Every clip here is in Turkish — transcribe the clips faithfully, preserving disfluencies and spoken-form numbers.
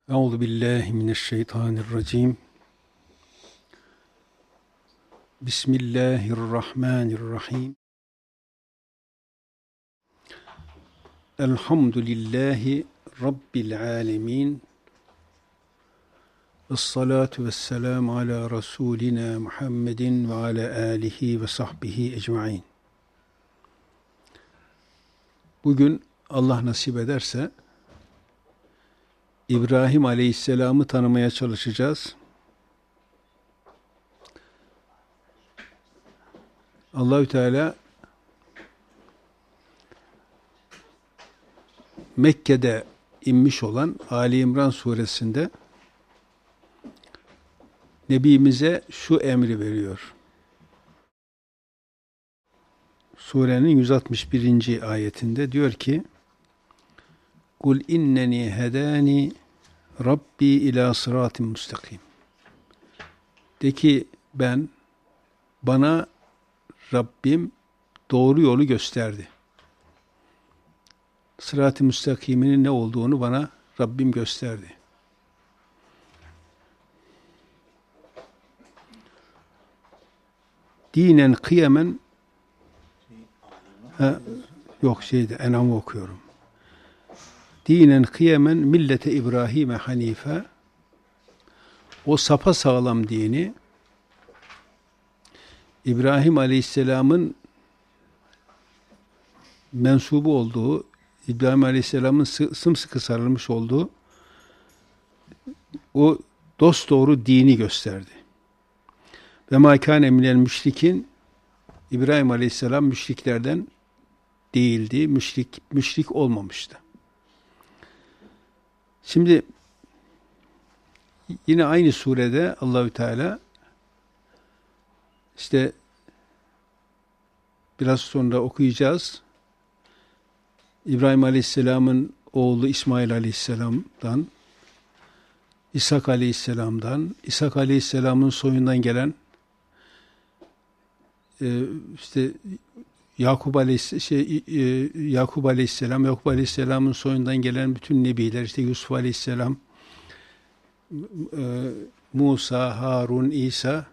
Euzu billahi mineşşeytanirracim. Bismillahirrahmanirrahim. Elhamdülillahi Rabbil alemin. Esselatu vesselamu ala Resulina Muhammedin ve ala alihi ve sahbihi ecmain. Bugün Allah nasip ederse İbrahim Aleyhisselam'ı tanımaya çalışacağız. Allahü Teala Mekke'de inmiş olan Ali İmran suresinde Nebimize şu emri veriyor. Surenin yüz altmış birinci ayetinde diyor ki: "Kul inneni hedani Rabbi ila sıratin müstakim." De ki ben, bana Rabbim doğru yolu gösterdi. Sırat-ı müstakiminin ne olduğunu bana Rabbim gösterdi. Dinen kıyamen ha, yok şeyde Enam'ı okuyorum. Dinen kıyamen millete İbrahim'e hanife, o sapasağlam dini İbrahim Aleyhisselam'ın mensubu olduğu, İbrahim Aleyhisselam'ın sımsıkı sarılmış olduğu o dosdoğru dini gösterdi. Ve mâ kâne minel müşrikin, İbrahim Aleyhisselam müşriklerden değildi, müşrik müşrik olmamıştı. Şimdi yine aynı surede Allahü Teala işte biraz sonra okuyacağız. İbrahim Aleyhisselam'ın oğlu İsmail Aleyhisselam'dan, İshak Aleyhisselam'dan, İshak Aleyhisselam'ın soyundan gelen e, işte Yakup Aleyhisselam, şey, e, Yakup Aleyhisselam, Yakup Aleyhisselam'ın soyundan gelen bütün nebiler, işte Yusuf Aleyhisselam, e, Musa, Harun, İsa,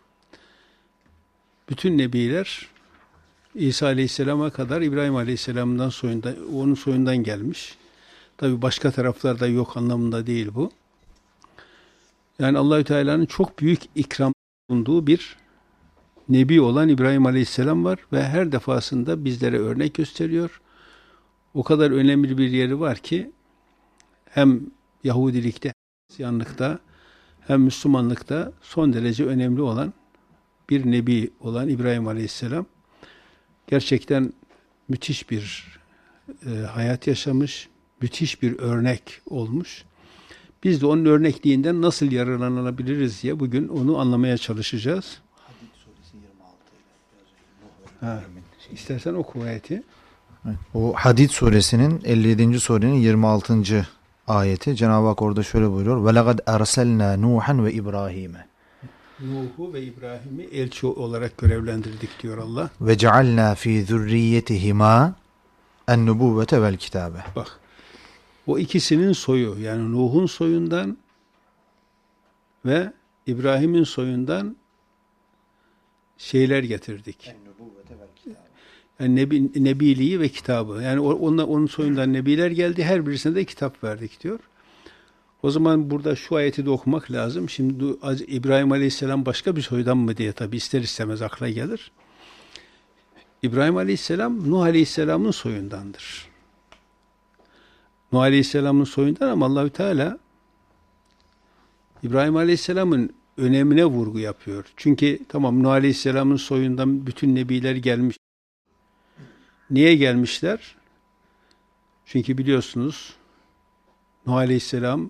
bütün nebiler İsa Aleyhisselam'a kadar İbrahim Aleyhisselam'dan soyundan, onun soyundan gelmiş. Tabi başka taraflarda yok anlamında değil bu. Yani Allahü Teala'nın çok büyük ikram bulunduğu bir nebi olan İbrahim Aleyhisselam var ve her defasında bizlere örnek gösteriyor. O kadar önemli bir yeri var ki hem Yahudilikte, hem Hristiyanlıkta, hem Müslümanlıkta son derece önemli olan bir nebi olan İbrahim Aleyhisselam gerçekten müthiş bir e, hayat yaşamış, müthiş bir örnek olmuş. Biz de onun örnekliğinden nasıl yararlanabiliriz diye bugün onu anlamaya çalışacağız. Hadid suresi yirmi altı ile Ha, istersen oku ayeti. Evet. O Hadid suresinin elli yedinci surenin yirmi altıncı ayeti. Cenab-ı Hak orada şöyle buyuruyor. Ve laqad erselna Nuhan ve İbrahim'e. Nuh'u ve İbrahim'i elçi olarak görevlendirdik diyor Allah. Ve cealna fi zürriyetihima en-nubuvvete vel kitabe. Bak, o ikisinin soyu, yani Nuh'un soyundan ve İbrahim'in soyundan şeyler getirdik. En-nubuvvete vel kitabe. Yani nebi, nebiliği ve kitabı. Yani onunla, onun soyundan nebiler geldi. Her birisine de kitap verdik diyor. O zaman burada şu ayeti de okumak lazım. Şimdi İbrahim Aleyhisselam başka bir soydan mı diye tabi ister istemez akla gelir. İbrahim Aleyhisselam Nuh Aleyhisselam'ın soyundandır. Nuh Aleyhisselam'ın soyundan ama Allahü Teala İbrahim Aleyhisselam'ın önemine vurgu yapıyor. Çünkü tamam Nuh Aleyhisselam'ın soyundan bütün nebiler gelmiş. Niye gelmişler? Çünkü biliyorsunuz Nuh Aleyhisselam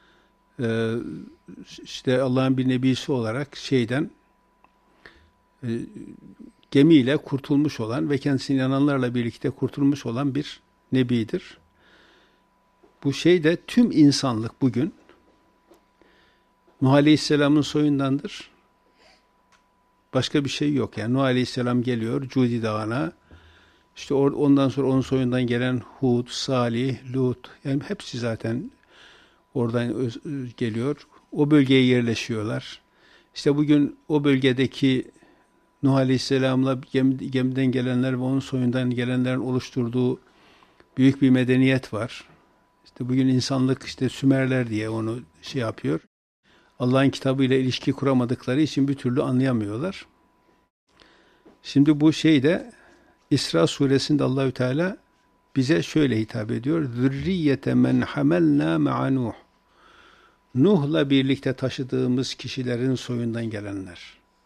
işte Allah'ın bir nebisi olarak şeyden gemiyle kurtulmuş olan ve kendisine inananlarla birlikte kurtulmuş olan bir nebidir. Bu şey de tüm insanlık bugün Nuh Aleyhisselam'ın soyundandır. Başka bir şey yok. Yani Nuh Aleyhisselam geliyor Cudi Dağı'na. İşte ondan sonra onun soyundan gelen Hud, Salih, Lut, yani hepsi zaten oradan öz, geliyor. O bölgeye yerleşiyorlar. İşte bugün o bölgedeki Nuh Aleyhisselam'la gem, gemiden gelenler ve onun soyundan gelenlerin oluşturduğu büyük bir medeniyet var. İşte bugün insanlık işte Sümerler diye onu şey yapıyor. Allah'ın kitabıyla ilişki kuramadıkları için bir türlü anlayamıyorlar. Şimdi bu şeyde İsra suresinde Allahü Teala bize şöyle hitap ediyor. Zürriyete men hamelna ma'a Nuh. Nuh'la birlikte taşıdığımız kişilerin soyundan gelenler.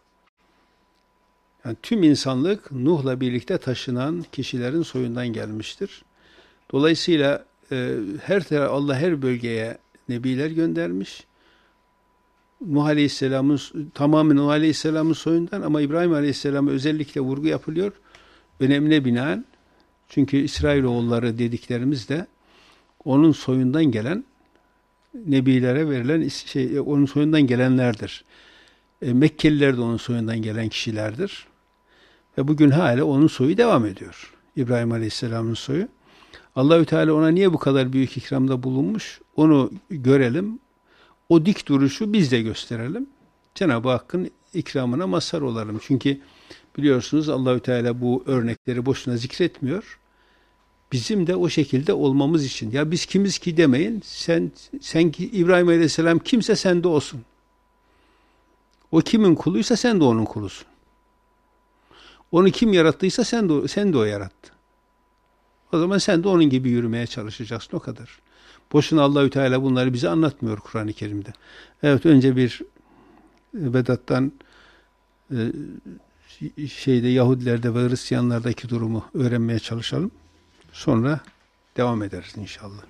Yani tüm insanlık Nuh'la birlikte taşınan kişilerin soyundan gelmiştir. Dolayısıyla e, her taraf Allah her bölgeye nebiler göndermiş. Nuh Aleyhisselam'ın tamamen Nuh Aleyhisselam'ın soyundan ama İbrahim Aleyhisselam'a özellikle vurgu yapılıyor. Önemine binaen. Çünkü İsrailoğulları dediklerimiz de onun soyundan gelen nebilere verilen şey onun soyundan gelenlerdir. E, Mekkeliler de onun soyundan gelen kişilerdir. Ve bugün hala onun soyu devam ediyor. İbrahim Aleyhisselam'ın soyu. Allahü Teala ona niye bu kadar büyük ikramda bulunmuş? Onu görelim. O dik duruşu biz de gösterelim. Cenab-ı Hakk'ın ikramına mazhar olalım. Çünkü biliyorsunuz Allahü Teala bu örnekleri boşuna zikretmiyor. Bizim de o şekilde olmamız için. Ya biz kimiz ki demeyin. Sen sen ki İbrahim Aleyhisselam kimse sen de olsun. O kimin kuluysa sen de onun kulusun. Onu kim yarattıysa sen de sen de o yarattı. O zaman sen de onun gibi yürümeye çalışacaksın, o kadar. Boşuna Allahü Teala bunları bize anlatmıyor Kur'an-ı Kerim'de. Evet, önce bir Vedat'tan e, şeyde Yahudilerde ve Hristiyanlardaki durumu öğrenmeye çalışalım. Sonra devam ederiz inşallah.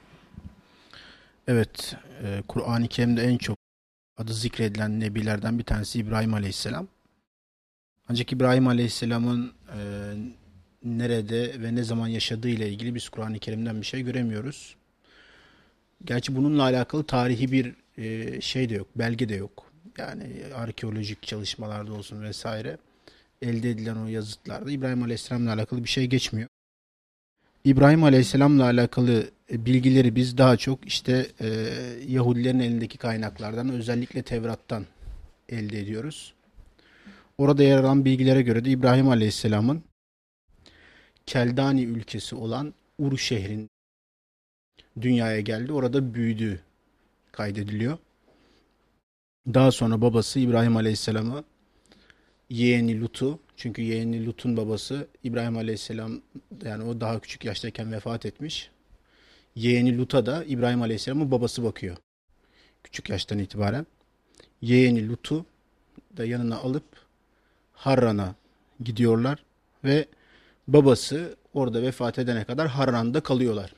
Evet, e, Kur'an-ı Kerim'de en çok adı zikredilen nebilerden bir tanesi İbrahim Aleyhisselam. Ancak İbrahim Aleyhisselam'ın e, nerede ve ne zaman yaşadığı ile ilgili biz Kur'an-ı Kerim'den bir şey göremiyoruz. Gerçi bununla alakalı tarihi bir e, şey de yok, belge de yok. Yani arkeolojik çalışmalarda olsun vesaire elde edilen o yazıtlarda İbrahim Aleyhisselam'la alakalı bir şey geçmiyor. İbrahim Aleyhisselam'la alakalı bilgileri biz daha çok işte e, Yahudilerin elindeki kaynaklardan, özellikle Tevrat'tan elde ediyoruz. Orada yer alan bilgilere göre de İbrahim Aleyhisselam'ın Keldani ülkesi olan Ur şehrin dünyaya geldi. Orada büyüdüğü kaydediliyor. Daha sonra babası İbrahim Aleyhisselam'ı yeğeni Lut'u, çünkü yeğeni Lut'un babası İbrahim Aleyhisselam, yani o daha küçük yaştayken vefat etmiş. Yeğeni Lut'a da İbrahim Aleyhisselam'ın babası bakıyor. Küçük yaştan itibaren. Yeğeni Lut'u da yanına alıp Harran'a gidiyorlar ve babası orada vefat edene kadar Harran'da kalıyorlar.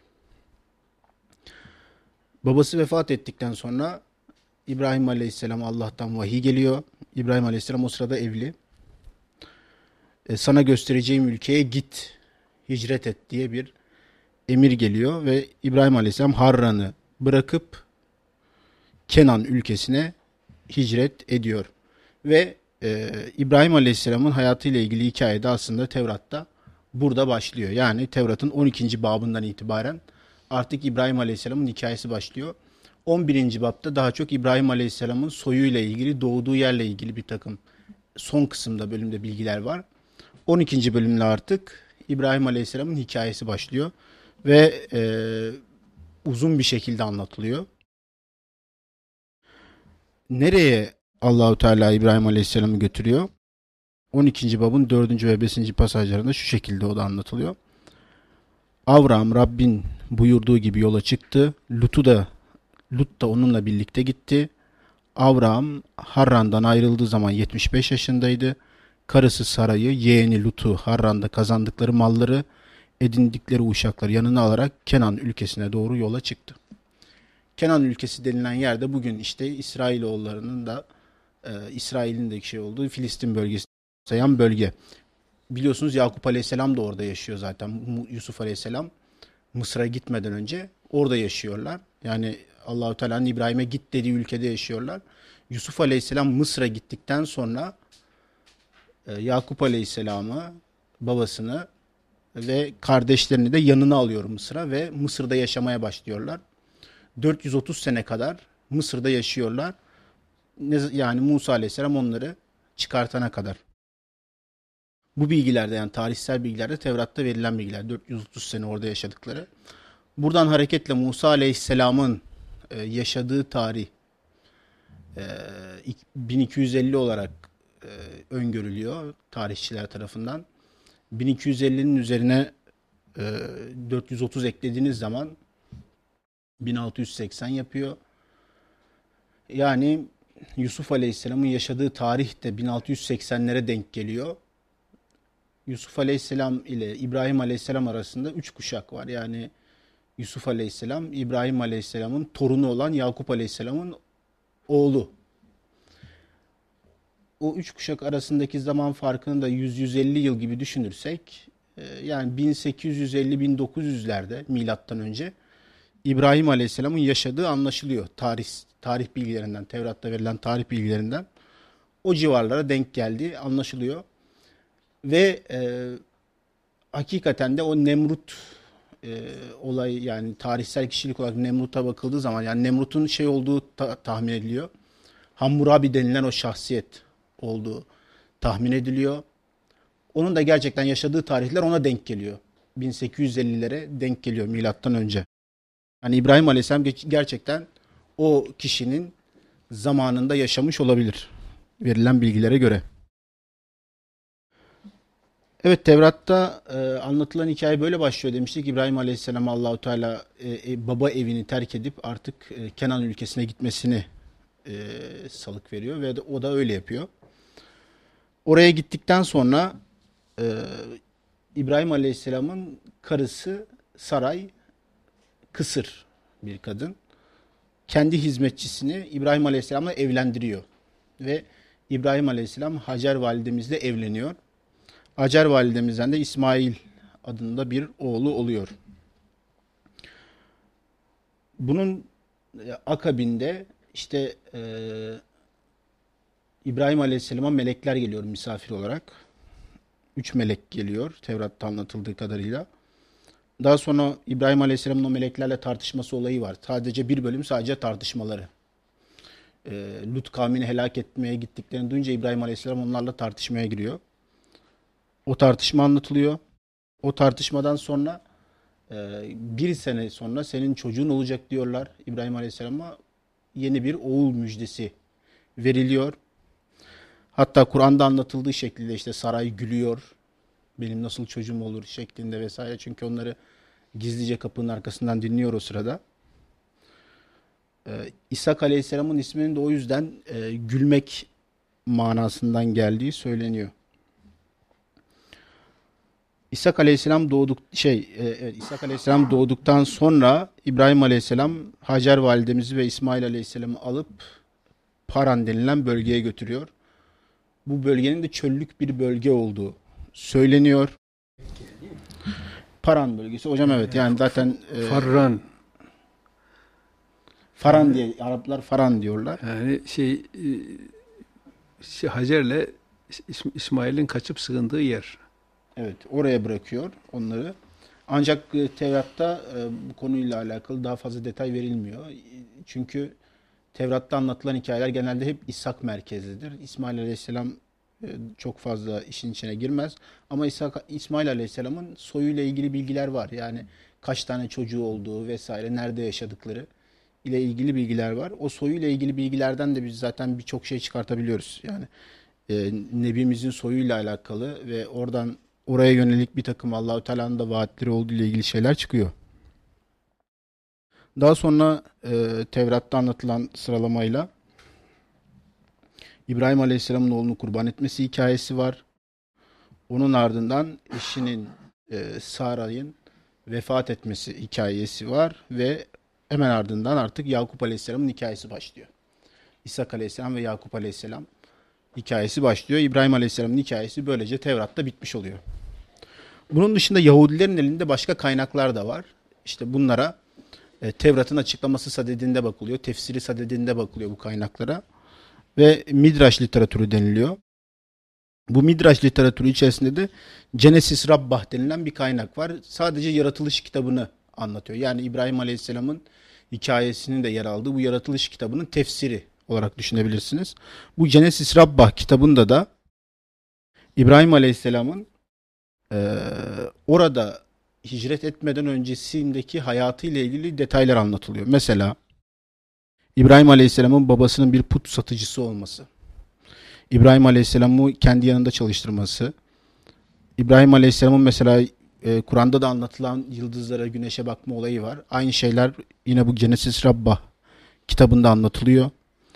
Babası vefat ettikten sonra İbrahim Aleyhisselam Allah'tan vahiy geliyor. İbrahim Aleyhisselam o sırada evli. E, sana göstereceğim ülkeye git, hicret et diye bir emir geliyor ve İbrahim Aleyhisselam Harran'ı bırakıp Kenan ülkesine hicret ediyor. Ve e, İbrahim Aleyhisselam'ın hayatıyla ilgili hikaye de aslında Tevrat'ta burada başlıyor. Yani Tevrat'ın on ikinci babından itibaren artık İbrahim Aleyhisselam'ın hikayesi başlıyor. on birinci babda daha çok İbrahim Aleyhisselam'ın soyuyla ilgili, doğduğu yerle ilgili bir takım son kısımda bölümde bilgiler var. on ikinci bölümde artık İbrahim Aleyhisselam'ın hikayesi başlıyor ve e, uzun bir şekilde anlatılıyor. Nereye Allahu Teala İbrahim Aleyhisselam'ı götürüyor? on ikinci babın dördüncü ve beşinci pasajlarında şu şekilde o da anlatılıyor. Avram Rabbin buyurduğu gibi yola çıktı. Lut'u da Lut da onunla birlikte gitti. Avram Harran'dan ayrıldığı zaman yetmiş beş yaşındaydı. Karısı Saray'ı, yeğeni Lut'u Harran'da kazandıkları malları, edindikleri uşakları yanına alarak Kenan ülkesine doğru yola çıktı. Kenan ülkesi denilen yerde bugün işte İsrailoğullarının da e, İsrail'in de şey olduğu Filistin bölgesi sayan bölge. Biliyorsunuz Yakup Aleyhisselam da orada yaşıyor zaten. Yusuf Aleyhisselam Mısır'a gitmeden önce orada yaşıyorlar. Yani Allahu Teala'nın İbrahim'e git dediği ülkede yaşıyorlar. Yusuf Aleyhisselam Mısır'a gittikten sonra e, Yakup Aleyhisselam'ı, babasını ve kardeşlerini de yanına alıyor Mısır'a ve Mısır'da yaşamaya başlıyorlar. dört yüz otuz sene kadar Mısır'da yaşıyorlar. Yani Musa Aleyhisselam onları çıkartana kadar. Bu bilgilerde, yani tarihsel bilgilerde, Tevrat'ta verilen bilgiler, dört yüz otuz sene orada yaşadıkları. Buradan hareketle Musa Aleyhisselam'ın e, yaşadığı tarih e, bin iki yüz elli olarak e, öngörülüyor tarihçiler tarafından. bin iki yüz ellinin üzerine e, dört yüz otuz eklediğiniz zaman bin altı yüz seksen yapıyor. Yani Yusuf Aleyhisselam'ın yaşadığı tarih de bin altı yüz seksenlere denk geliyor. Yusuf Aleyhisselam ile İbrahim Aleyhisselam arasında üç kuşak var. Yani Yusuf Aleyhisselam, İbrahim Aleyhisselam'ın torunu olan Yakup Aleyhisselam'ın oğlu. O üç kuşak arasındaki zaman farkını da yüz yüz elli yıl gibi düşünürsek, yani bin sekiz yüz elli bin dokuz yüzlerde milattan önce İbrahim Aleyhisselam'ın yaşadığı anlaşılıyor. Tarih tarih bilgilerinden, Tevrat'ta verilen tarih bilgilerinden o civarlara denk geldiği anlaşılıyor. Ve e, hakikaten de o Nemrut e, olayı, yani tarihsel kişilik olarak Nemrut'a bakıldığı zaman, yani Nemrut'un şey olduğu ta- tahmin ediliyor. Hammurabi denilen o şahsiyet olduğu tahmin ediliyor. Onun da gerçekten yaşadığı tarihler ona denk geliyor. bin sekiz yüz ellilere denk geliyor milattan önce. Yani İbrahim Aleyhisselam gerçekten o kişinin zamanında yaşamış olabilir verilen bilgilere göre. Evet, Tevrat'ta e, anlatılan hikaye böyle başlıyor demiştik. İbrahim Aleyhisselam'a Allahu Teala e, e, baba evini terk edip artık e, Kenan ülkesine gitmesini e, salık veriyor ve de, o da öyle yapıyor. Oraya gittikten sonra e, İbrahim Aleyhisselam'ın karısı Saray, kısır bir kadın, kendi hizmetçisini İbrahim Aleyhisselam'la evlendiriyor. Ve İbrahim Aleyhisselam Hacer validemizle evleniyor. Hacer validemizden de İsmail adında bir oğlu oluyor. Bunun akabinde işte e, İbrahim Aleyhisselam'a melekler geliyor misafir olarak. Üç melek geliyor Tevrat'ta anlatıldığı kadarıyla. Daha sonra İbrahim Aleyhisselam'ın o meleklerle tartışması olayı var. Sadece bir bölüm sadece tartışmaları. E, Lut kavmini helak etmeye gittiklerini duyunca İbrahim Aleyhisselam onlarla tartışmaya giriyor. O tartışma anlatılıyor. O tartışmadan sonra e, bir sene sonra senin çocuğun olacak diyorlar İbrahim Aleyhisselam'a. Yeni bir oğul müjdesi veriliyor. Hatta Kur'an'da anlatıldığı şekilde işte saray gülüyor. Benim nasıl çocuğum olur şeklinde vesaire. Çünkü onları gizlice kapının arkasından dinliyor o sırada. Ee, İshak Aleyhisselam'ın isminin de o yüzden e, gülmek manasından geldiği söyleniyor. İshak Aleyhisselam doğduk şey e, İshak Aleyhisselam doğduktan sonra İbrahim Aleyhisselam Hacer validemizi ve İsmail Aleyhisselam'ı alıp Paran denilen bölgeye götürüyor. Bu bölgenin de çöllük bir bölge olduğu söyleniyor. Paran bölgesi. Hocam evet, yani zaten e, Farran. Faran diye Araplar Faran diyorlar. Yani şey, şey Hacer'le İsmail'in kaçıp sığındığı yer. Evet, oraya bırakıyor onları. Ancak e, Tevrat'ta e, bu konuyla alakalı daha fazla detay verilmiyor. Çünkü Tevrat'ta anlatılan hikayeler genelde hep İshak merkezlidir. İsmail Aleyhisselam e, çok fazla işin içine girmez. Ama İshak, İsmail Aleyhisselam'ın soyuyla ilgili bilgiler var. Yani kaç tane çocuğu olduğu vesaire, nerede yaşadıkları ile ilgili bilgiler var. O soyuyla ilgili bilgilerden de biz zaten birçok şey çıkartabiliyoruz. Yani e, Nebimizin soyuyla alakalı ve oradan oraya yönelik bir takım Allah-u Teala'nın da vaatleri olduğu ile ilgili şeyler çıkıyor. Daha sonra e, Tevrat'ta anlatılan sıralamayla İbrahim Aleyhisselam'ın oğlunu kurban etmesi hikayesi var. Onun ardından eşinin e, Sara'nın vefat etmesi hikayesi var ve hemen ardından artık Yakup Aleyhisselam'ın hikayesi başlıyor. İshak Aleyhisselam ve Yakup Aleyhisselam hikayesi başlıyor. İbrahim Aleyhisselam'ın hikayesi böylece Tevrat'ta bitmiş oluyor. Bunun dışında Yahudilerin elinde başka kaynaklar da var. İşte bunlara e, Tevrat'ın açıklaması sadedinde bakılıyor. Tefsiri sadedinde bakılıyor bu kaynaklara. Ve Midraş literatürü deniliyor. Bu Midraş literatürü içerisinde de Genesis Rabbah denilen bir kaynak var. Sadece yaratılış kitabını anlatıyor. Yani İbrahim Aleyhisselam'ın hikayesinin de yer aldığı bu yaratılış kitabının tefsiri olarak düşünebilirsiniz. Bu Genesis Rabbah kitabında da İbrahim Aleyhisselam'ın e, orada hicret etmeden öncesindeki hayatıyla ilgili detaylar anlatılıyor. Mesela İbrahim Aleyhisselam'ın babasının bir put satıcısı olması, İbrahim Aleyhisselam'ı kendi yanında çalıştırması, İbrahim Aleyhisselam'ın mesela e, Kur'an'da da anlatılan yıldızlara, güneşe bakma olayı var. Aynı şeyler yine bu Genesis Rabbah kitabında anlatılıyor.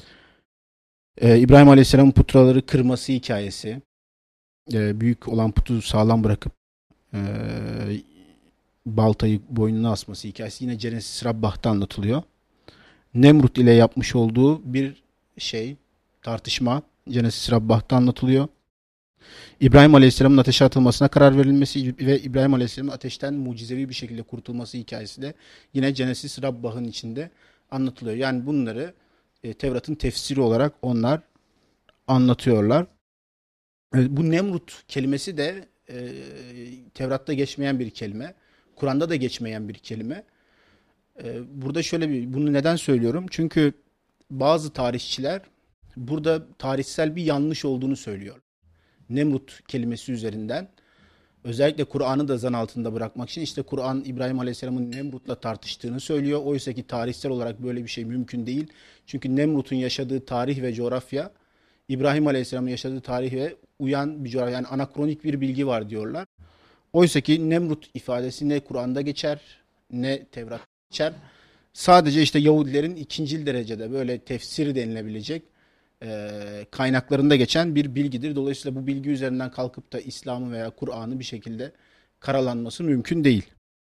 E, İbrahim Aleyhisselam'ın putraları kırması hikayesi, e, büyük olan putu sağlam bırakıp e, baltayı boynuna asması hikayesi yine Genesis Rabbah'ta anlatılıyor. Nemrut ile yapmış olduğu bir şey, tartışma Genesis Rabbah'ta anlatılıyor. İbrahim Aleyhisselam'ın ateşe atılmasına karar verilmesi ve İbrahim Aleyhisselam'ın ateşten mucizevi bir şekilde kurtulması hikayesi de yine Genesis Rabbah'ın içinde anlatılıyor. Yani bunları e, Tevrat'ın tefsiri olarak onlar anlatıyorlar. E, bu Nemrut kelimesi de e, Tevrat'ta geçmeyen bir kelime. Kur'an'da da geçmeyen bir kelime. E, burada şöyle bir, bunu neden söylüyorum? Çünkü bazı tarihçiler burada tarihsel bir yanlış olduğunu söylüyor. Nemrut kelimesi üzerinden özellikle Kur'an'ı da zan altında bırakmak için işte Kur'an İbrahim Aleyhisselam'ın Nemrut'la tartıştığını söylüyor. Oysa ki tarihsel olarak böyle bir şey mümkün değil. Çünkü Nemrut'un yaşadığı tarih ve coğrafya İbrahim Aleyhisselam'ın yaşadığı tarihe uyan bir coğrafya, yani anakronik bir bilgi var diyorlar. Oysa ki Nemrut ifadesi ne Kur'an'da geçer ne Tevrat'ta geçer. Sadece işte Yahudilerin ikincil derecede böyle tefsir denilebilecek e, kaynaklarında geçen bir bilgidir. Dolayısıyla bu bilgi üzerinden kalkıp da İslam'ı veya Kur'an'ı bir şekilde karalanması mümkün değil.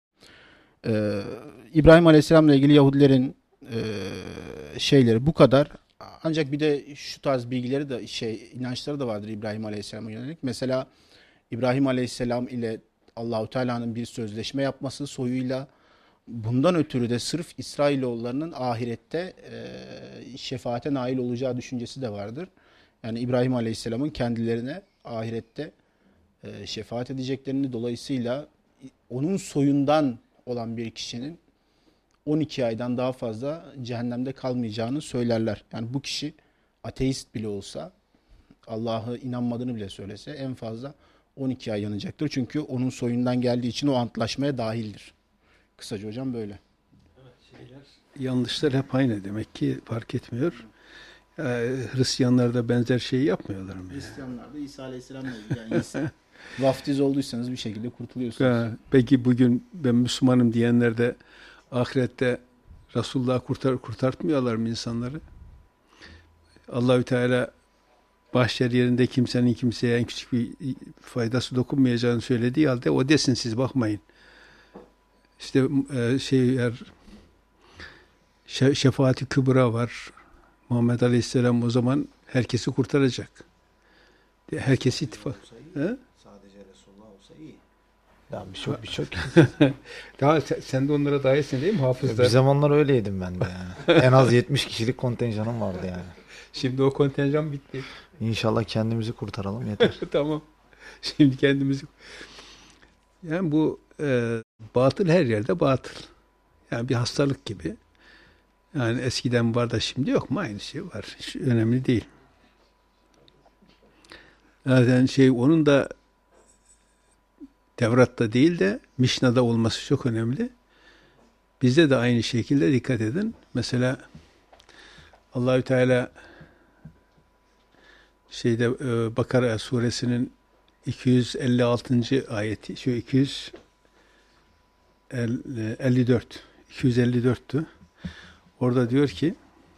Ee, İbrahim Aleyhisselam'la ilgili Yahudilerin e, şeyleri bu kadar. Ancak bir de şu tarz bilgileri de şey inançları da vardır İbrahim Aleyhisselam'a yönelik. Mesela İbrahim Aleyhisselam ile Allahu Teala'nın bir sözleşme yapması soyuyla, bundan ötürü de sırf İsrailoğullarının ahirette e, şefaate nail olacağı düşüncesi de vardır. Yani İbrahim Aleyhisselam'ın kendilerine ahirette e, şefaat edeceklerini, dolayısıyla onun soyundan olan bir kişinin on iki aydan daha fazla cehennemde kalmayacağını söylerler. Yani bu kişi ateist bile olsa, Allah'a inanmadığını bile söylese en fazla on iki ay yanacaktır. Çünkü onun soyundan geldiği için o antlaşmaya dahildir. Kısaca hocam böyle. Evet, şeyler, yanlışlar hep aynı demek ki, fark etmiyor. Ee, Hristiyanlar da benzer şeyi yapmıyorlar mı? Hristiyanlar da İsa Aleyhisselam'la ilgili. Yani İsa, vaftiz olduysanız bir şekilde kurtuluyorsunuz. Ee, peki bugün ben Müslümanım diyenler de ahirette Resulullah'ı kurtar, kurtartmıyorlar mı insanları? Allahü Teala bahşer yerinde kimsenin kimseye en küçük bir faydası dokunmayacağını söylediği halde o desin, siz bakmayın. İşte e, şey yer, şefaati kübra var. Muhammed Aleyhisselam o zaman herkesi kurtaracak. Herkes ittifak. Sadece Resulullah olsa iyi. Daha birçok birçok. Daha sen, sen de onlara dahilsin değil mi hafızlar? Bir zamanlar öyleydim ben de yani. En az yetmiş kişilik kontenjanım vardı yani. Şimdi o kontenjan bitti. İnşallah kendimizi kurtaralım yeter. Tamam. Şimdi kendimizi... Yani bu e, batıl her yerde batıl. Yani bir hastalık gibi. Yani eskiden var da şimdi yok mu? Aynı şey var. Hiç önemli değil. Zaten şey onun da Tevrat'ta değil de Mişna'da olması çok önemli. Bizde de aynı şekilde dikkat edin. Mesela Allahü Teala şeyde e, Bakara suresinin iki yüz elli altıncı ayeti, şu iki yüz elli dört iki yüz elli dörttü. Orada diyor ki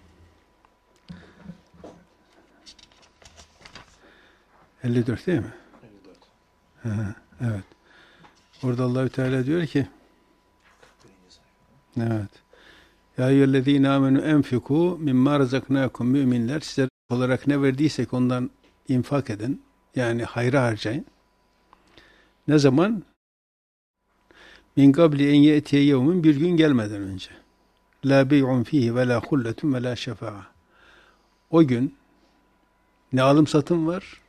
elli dört değil mi? elli dört. Ha, evet. Orada Allahü Teala diyor ki evet. Ya eyyühellezîne âmenû enfikû mimmâ razaknâkum, müminler size olarak ne verdiysek ondan infak edin. Yani hayra harcayın. Ne zaman? Min gabli en ye'tiye yevmin, bir gün gelmeden önce. La bey'un fihi ve la hulletun ve la şefa'a. O gün ne alım satım var,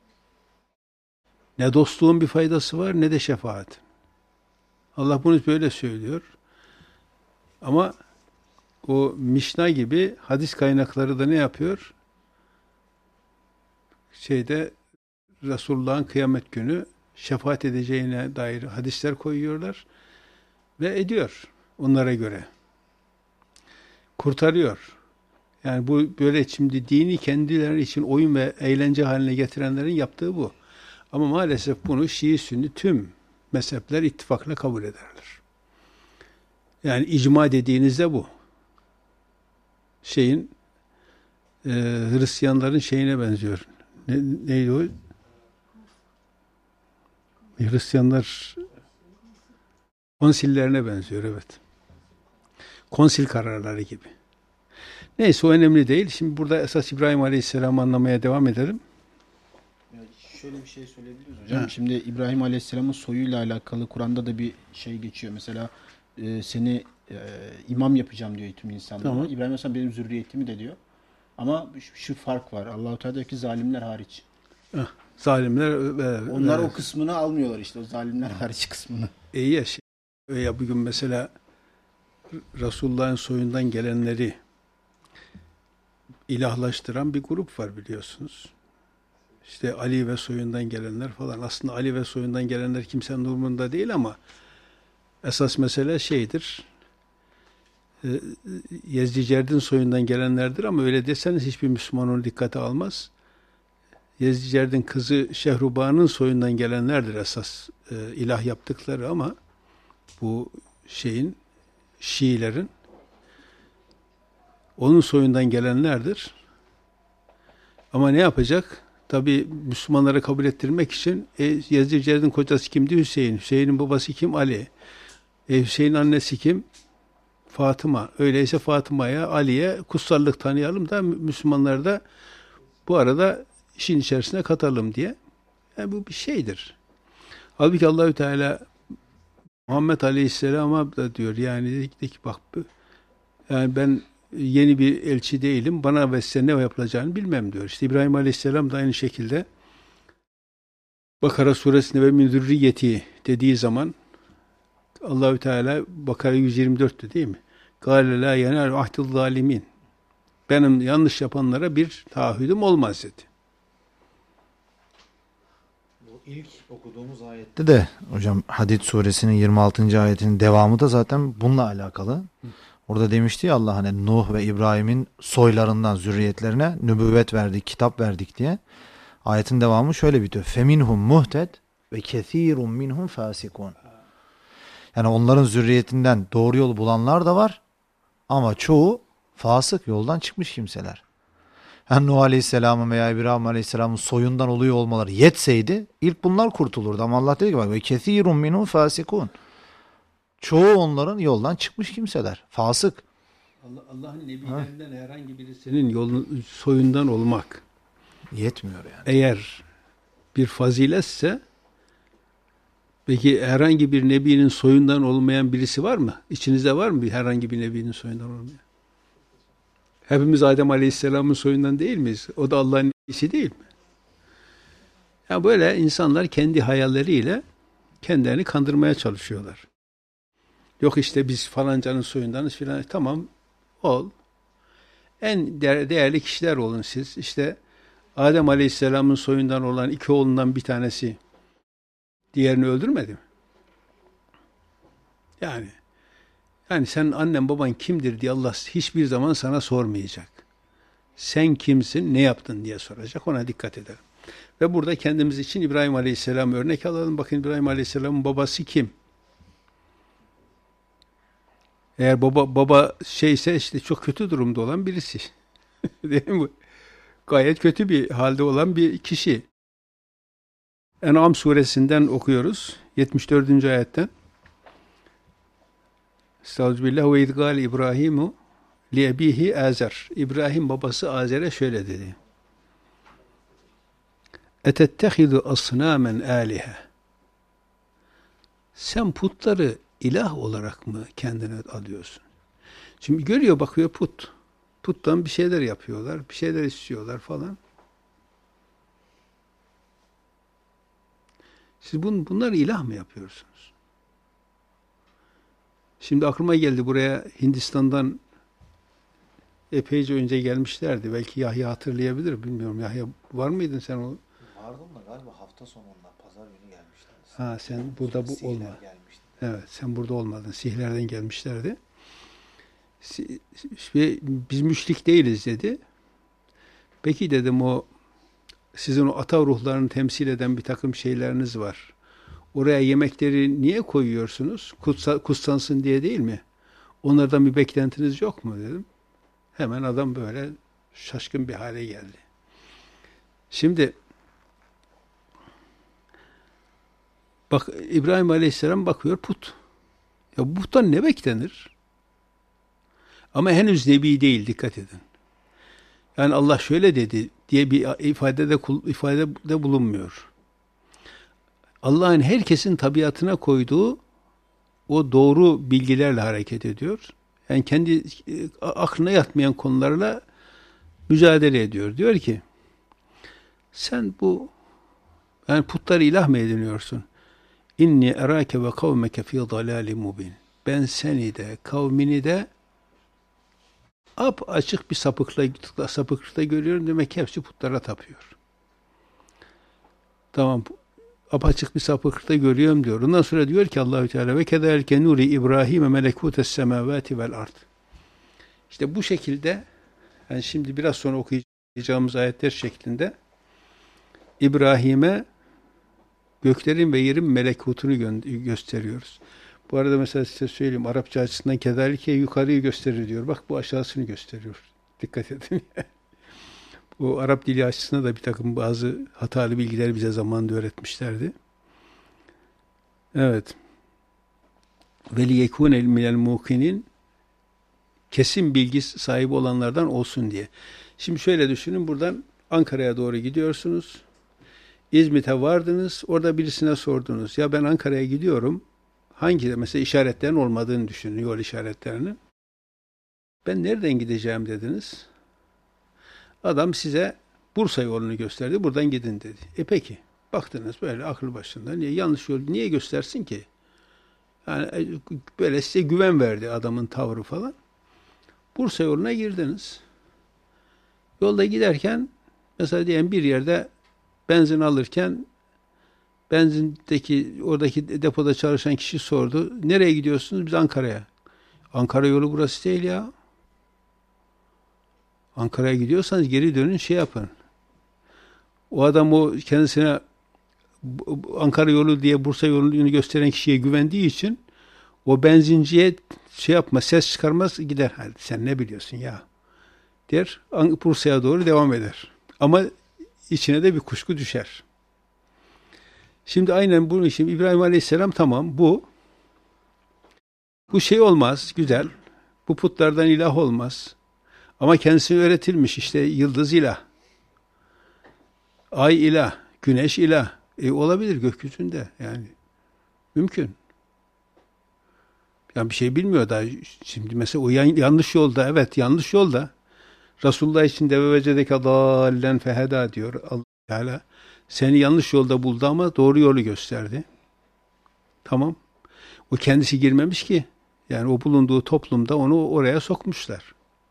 ne dostluğun bir faydası var, ne de şefaat. Allah bunu böyle söylüyor. Ama o Mişna gibi hadis kaynakları da ne yapıyor? Şeyde Resulullah'ın kıyamet günü şefaat edeceğine dair hadisler koyuyorlar ve ediyor onlara göre. Kurtarıyor. Yani bu böyle şimdi dini kendileri için oyun ve eğlence haline getirenlerin yaptığı bu. Ama maalesef bunu Şii Sünni tüm mezhepler ittifakla kabul ederler. Yani icma dediğinizde bu. Şeyin e, Hristiyanların şeyine benziyor. Ne, neydi o? Hristiyanlar konsillerine benziyor, evet. Konsil kararları gibi. Neyse o önemli değil. Şimdi burada esas İbrahim Aleyhisselam'ı anlamaya devam edelim. Yani şöyle bir şey söyleyebiliriz hocam. Ha. Şimdi İbrahim Aleyhisselam'ın soyuyla alakalı Kur'an'da da bir şey geçiyor. Mesela e, seni e, imam yapacağım diyor tüm insanlara. Tamam. İbrahim Aleyhisselam benim zürriyetimi de diyor. Ama şu, şu fark var. Allah-u Teala diyor ki zalimler hariç. Heh, zalimler e, onlar e, o kısmını almıyorlar işte. O zalimler hariç kısmını. İyi ya, şey, ya bugün mesela Resulullah'ın soyundan gelenleri ilahlaştıran bir grup var biliyorsunuz. İşte Ali ve soyundan gelenler falan. Aslında Ali ve soyundan gelenler kimsenin umurunda değil ama esas mesele şeydir. Yezdi-Cerd'in soyundan gelenlerdir ama öyle deseniz hiçbir Müslüman onu dikkate almaz. Yezdi-Cerd'in kızı Şehruba'nın soyundan gelenlerdir esas e, ilah yaptıkları ama bu şeyin Şiilerin onun soyundan gelenlerdir. Ama ne yapacak? Tabi Müslümanlara kabul ettirmek için e, Yezdi-Cerd'in kocası kimdi? Hüseyin. Hüseyin'in babası kim? Ali. E, Hüseyin'in annesi kim? Fatıma. Öyleyse Fatıma'ya, Ali'ye kutsallık tanıyalım da Müslümanlar da bu arada işin içerisine katalım diye. Yani bu bir şeydir. Halbuki Allahü Teala Muhammed Aleyhisselam'a da diyor yani dedi ki bak yani ben yeni bir elçi değilim. Bana ve size ne yapılacağını bilmem diyor. İşte İbrahim Aleyhisselam da aynı şekilde Bakara suresinde ve min zürriyeti dediği zaman Allahü Teala Bakara yüz yirmi dörttü değil mi? Gâle lâ yenâlu ahdul zâlimin. Benim yanlış yapanlara bir taahhüdüm olmaz dedi. Bu ilk okuduğumuz ayette de hocam Hadid suresinin yirmi altıncı ayetinin devamı da zaten bununla alakalı. Hı. Orada demişti ya Allah hani Nuh ve İbrahim'in soylarından zürriyetlerine nübüvvet verdik, kitap verdik diye. Ayetin devamı şöyle bitiyor. Feminhum muhted ve kethirun minhum fasikun. Yani onların zürriyetinden doğru yolu bulanlar da var ama çoğu fasık, yoldan çıkmış kimseler. Yani Nuh Aleyhisselam'ın veya İbrahim Aleyhisselam'ın soyundan oluyor olmaları yetseydi ilk bunlar kurtulurdu. Ama Allah dedi ki bak ve kethirun minhum fasikun. Çoğu onların yoldan çıkmış kimseler. Fasık. Allah, Allah'ın nebilerinden ha. herhangi birisinin yolun, soyundan olmak yetmiyor yani. Eğer bir faziletse peki herhangi bir nebinin soyundan olmayan birisi var mı? İçinizde var mı bir herhangi bir nebinin soyundan olmayan? Hepimiz Adem Aleyhisselam'ın soyundan değil miyiz? O da Allah'ın nebisi değil mi? Ya böyle insanlar kendi hayalleriyle kendilerini kandırmaya çalışıyorlar. Yok işte biz falancanın soyundanız filan. Tamam ol. En değerli kişiler olun siz. İşte Adem Aleyhisselam'ın soyundan olan iki oğlundan bir tanesi diğerini öldürmedi mi? Yani yani sen annen baban kimdir diye Allah hiçbir zaman sana sormayacak. Sen kimsin, ne yaptın diye soracak. Ona dikkat edelim. Ve burada kendimiz için İbrahim Aleyhisselam örnek alalım. Bakın İbrahim Aleyhisselam'ın babası kim? Eğer baba baba şeyse işte çok kötü durumda olan birisi. Değil mi? Gayet kötü bir halde olan bir kişi. En'am suresinden okuyoruz. yetmiş dördüncü ayetten. Estağfirullah ve idgal İbrahimu li ebihi Azer. İbrahim babası Azer'e şöyle dedi. Etettehidu asnamen alihe. Sen putları ilah olarak mı kendine alıyorsun? Şimdi görüyor bakıyor put. Puttan bir şeyler yapıyorlar, bir şeyler istiyorlar falan. Siz bun, bunları ilah mı yapıyorsunuz? Şimdi aklıma geldi buraya Hindistan'dan epeyce önce gelmişlerdi. Belki Yahya hatırlayabilir. Bilmiyorum. Yahya var mıydın sen o? Vardım da galiba hafta sonunda pazar günü gelmişlerdi. Ha sen burada bu olma. Evet sen burada olmadın. Sihlerden gelmişlerdi. Biz müşrik değiliz dedi. Peki dedim o sizin o ata ruhlarını temsil eden bir takım şeyleriniz var. Oraya yemekleri niye koyuyorsunuz? Kutsa, kutsansın diye değil mi? Onlardan bir beklentiniz yok mu dedim. Hemen adam böyle şaşkın bir hale geldi. Şimdi bak İbrahim Aleyhisselam bakıyor put. Ya bu puttan ne beklenir? Ama henüz nebi değil, dikkat edin. Yani Allah şöyle dedi diye bir ifadede ifadede bulunmuyor. Allah'ın herkesin tabiatına koyduğu o doğru bilgilerle hareket ediyor. Yani kendi aklına yatmayan konularla mücadele ediyor. Diyor ki sen bu yani putları ilah mı ediniyorsun? İnni erake ve kavmeke fi dalalin mubin. Ben seni de kavmini de ap açık bir sapıklıkla sapıklıkta görüyorum. Demek ki hepsi putlara tapıyor. Tamam. Ap açık bir sapıklıkta görüyorum diyor. Ondan sonra diyor ki Allahü Teala ve kederke nuri İbrahim melekutes semavati vel ard. İşte bu şekilde yani şimdi biraz sonra okuyacağımız ayetler şeklinde İbrahim'e göklerin ve yerin melekutunu gö- gösteriyoruz. Bu arada mesela size söyleyeyim Arapça açısından kederke yukarıyı gösterir diyor. Bak bu aşağısını gösteriyor. Dikkat edin. Bu Arap dili açısından da bir takım bazı hatalı bilgiler bize zamanında öğretmişlerdi. Evet. Ve liyekûne minel mûkinin kesin bilgi sahibi olanlardan olsun diye. Şimdi şöyle düşünün. Buradan Ankara'ya doğru gidiyorsunuz. İzmit'e vardınız. Orada birisine sordunuz. Ya ben Ankara'ya gidiyorum. Hangi mesela işaretlerin olmadığını düşünün. Yol işaretlerini. Ben nereden gideceğim dediniz. Adam size Bursa yolunu gösterdi. Buradan gidin dedi. E peki. Baktınız böyle aklı başında. Niye yanlış yol niye göstersin ki? Yani böyle size güven verdi adamın tavrı falan. Bursa yoluna girdiniz. Yolda giderken mesela diyelim bir yerde benzin alırken benzindeki oradaki depoda çalışan kişi sordu. Nereye gidiyorsunuz? Biz Ankara'ya. Ankara yolu burası değil ya. Ankara'ya gidiyorsanız geri dönün şey yapın. O adam o kendisine Ankara yolu diye Bursa yolunu gösteren kişiye güvendiği için o benzinciye şey yapma, ses çıkarmaz gider. Hadi sen ne biliyorsun ya der. Bursa'ya doğru devam eder. Ama içine de bir kuşku düşer. Şimdi aynen bunun için İbrahim Aleyhisselam tamam bu bu şey olmaz, güzel. Bu putlardan ilah olmaz. Ama kendisine öğretilmiş işte yıldız ilah. Ay ilah, güneş ilah. E, olabilir gökyüzünde yani. Mümkün. Yani bir şey bilmiyor da şimdi mesela o yanlış yolda, evet yanlış yolda. Resulullah için de ve vecedeke dallen feheda diyor Allah Teala. Seni yanlış yolda buldu ama doğru yolu gösterdi. Tamam. O kendisi girmemiş ki. Yani o bulunduğu toplumda onu oraya sokmuşlar.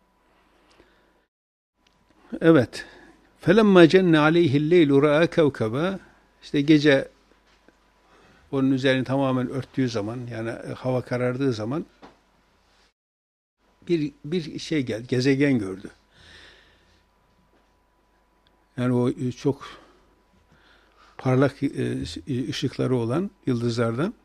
Evet. فَلَمَّا جَنَّ عَلَيْهِ اللَّيْلُ رَآ كَوْكَبًا. İşte gece onun üzerini tamamen örttüğü zaman, yani hava karardığı zaman bir bir şey geldi, gezegen gördü. Yani o çok parlak ışıkları olan yıldızlardan.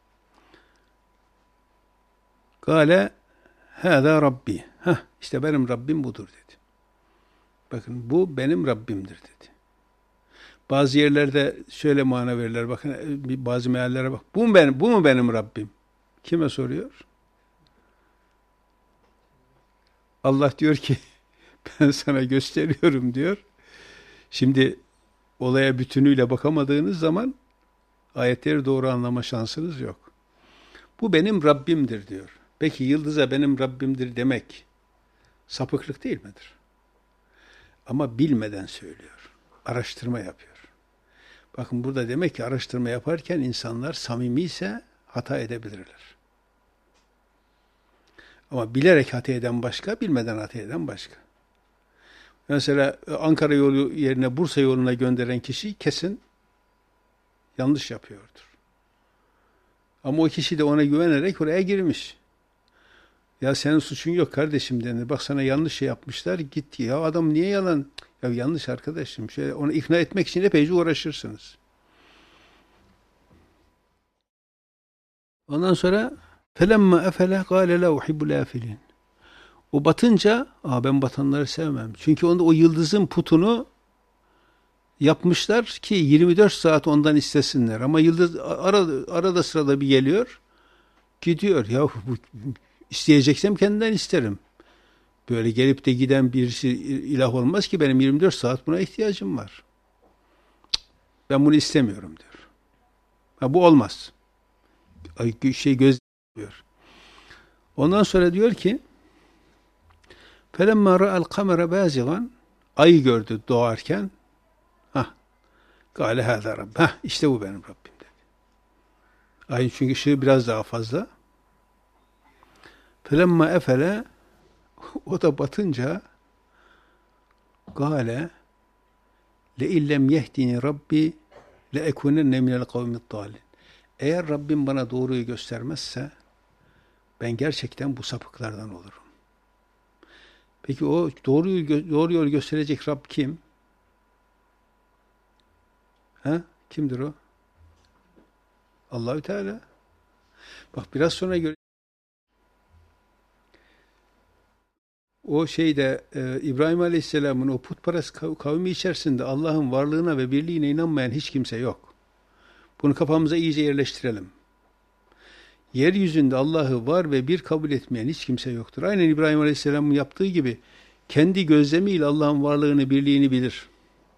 Kâle hâzâ Rabbi. Hah, işte benim Rabbim budur dedi. Bakın bu benim Rabbimdir dedi. Bazı yerlerde şöyle mana verirler. Bakın bazı meallere bak. Bu mu benim, bu mu benim Rabbim? Kime soruyor? Allah diyor ki ben sana gösteriyorum diyor. Şimdi olaya bütünüyle bakamadığınız zaman ayetleri doğru anlama şansınız yok. Bu benim Rabbimdir diyor. Peki yıldıza benim Rabbimdir demek sapıklık değil midir? Ama bilmeden söylüyor. Araştırma yapıyor. Bakın burada demek ki araştırma yaparken insanlar samimi ise hata edebilirler. Ama bilerek hata eden başka, bilmeden hata eden başka. Mesela Ankara yolu yerine Bursa yoluna gönderen kişi kesin yanlış yapıyordur. Ama o kişi de ona güvenerek oraya girmiş. Ya senin suçun yok kardeşim denir. Bak sana yanlış şey yapmışlar, git. Ya adam niye yalan? Ya yanlış arkadaşım. Şöyle onu ikna etmek için epeyce uğraşırsınız. Ondan sonra felemma efele gâle la uhibbul afilin. O batınca, aa ben batanları sevmem. Çünkü onda o yıldızın putunu yapmışlar ki yirmi dört saat ondan istesinler. Ama yıldız arada, arada sırada bir geliyor, gidiyor. Ya bu, isteyeceksem kendinden isterim. Böyle gelip de giden birisi ilah olmaz ki, benim yirmi dört saat buna ihtiyacım var. Ben bunu istemiyorum diyor. Ha, bu olmaz. Şey gözlüyor. Ondan sonra diyor ki فَلَمَّا رَأَ الْقَمَرَ بَازِغًا ayı gördü doğarken, hah, قَالَ هَذَا رَبِّ, hah, işte bu benim Rabbim dedi. Ayın çünkü ışığı biraz daha fazla. فَلَمَّا اَفَلَ o da batınca قَالَ لَاِنْ لَمْ يَهْدِنِ رَبِّي لَاَكُونَنَّ مِنَ الْقَوْمِ الضَّالِينَ. Eğer Rabbim bana doğruyu göstermezse ben gerçekten bu sapıklardan olurum. Peki o doğruyu, doğru yolu gösterecek Rab kim? Ha? Kimdir o? Allahü Teala. Bak biraz sonra göre o şeyde e, İbrahim Aleyhisselam'ın o putperest kavmi içerisinde Allah'ın varlığına ve birliğine inanmayan hiç kimse yok. Bunu kafamıza iyice yerleştirelim. Yeryüzünde Allah'ı var ve bir kabul etmeyen hiç kimse yoktur. Aynen İbrahim Aleyhisselam'ın yaptığı gibi kendi gözlemiyle Allah'ın varlığını, birliğini bilir.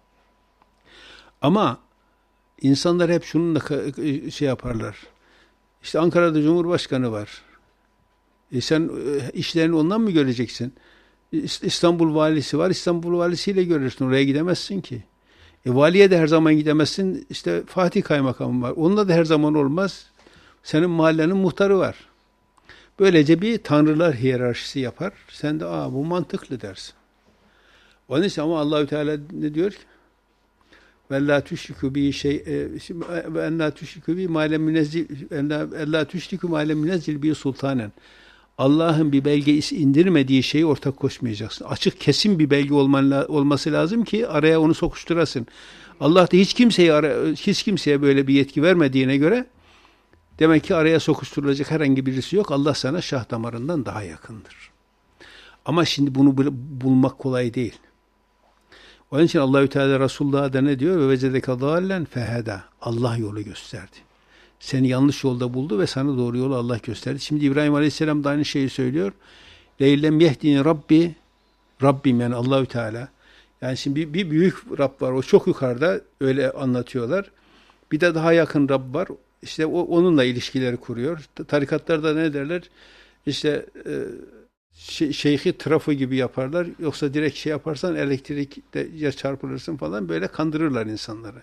Ama insanlar hep şununla şey yaparlar. İşte Ankara'da Cumhurbaşkanı var. E sen işlerini ondan mı göreceksin? İstanbul valisi var. İstanbul valisiyle görürsün. Oraya gidemezsin ki. E valiye de her zaman gidemezsin. İşte Fatih Kaymakamı var. Onunla da her zaman olmaz. Senin mahallenin muhtarı var. Böylece bir tanrılar hiyerarşisi yapar. Sen de aa bu mantıklı dersin. Onun için ama Allahü Teala ne diyor ki? Ve la tüşriku bi şey ve en la tüşriku bi ma lem yunezzil en la tüşriku ma lem yunezzil bi sultanen. Allah'ın bir belge indirmediği şeyi ortak koşmayacaksın. Açık kesin bir belge olman, olması lazım ki araya onu sokuşturasın. Allah da hiç kimseye hiç kimseye böyle bir yetki vermediğine göre demek ki araya sokuşturulacak herhangi birisi yok. Allah sana şah damarından daha yakındır. Ama şimdi bunu bulmak kolay değil. Onun için Allahü Teala Resulullah'a da ne diyor? Ve vecedeke dâllen feheda. Allah yolu gösterdi. Seni yanlış yolda buldu ve sana doğru yolu Allah gösterdi. Şimdi İbrahim Aleyhisselam da aynı şeyi söylüyor. Leylem yehdini Rabbi, Rabbim yani Allahü Teala. Yani şimdi bir, bir büyük Rab var. O çok yukarıda, öyle anlatıyorlar. Bir de daha yakın Rab var. İşte o, onunla ilişkileri kuruyor. Tarikatlarda ne derler? İşte e, şey, şeyhi trafo gibi yaparlar. Yoksa direkt şey yaparsan elektrikte ya çarpılırsın falan, böyle kandırırlar insanları.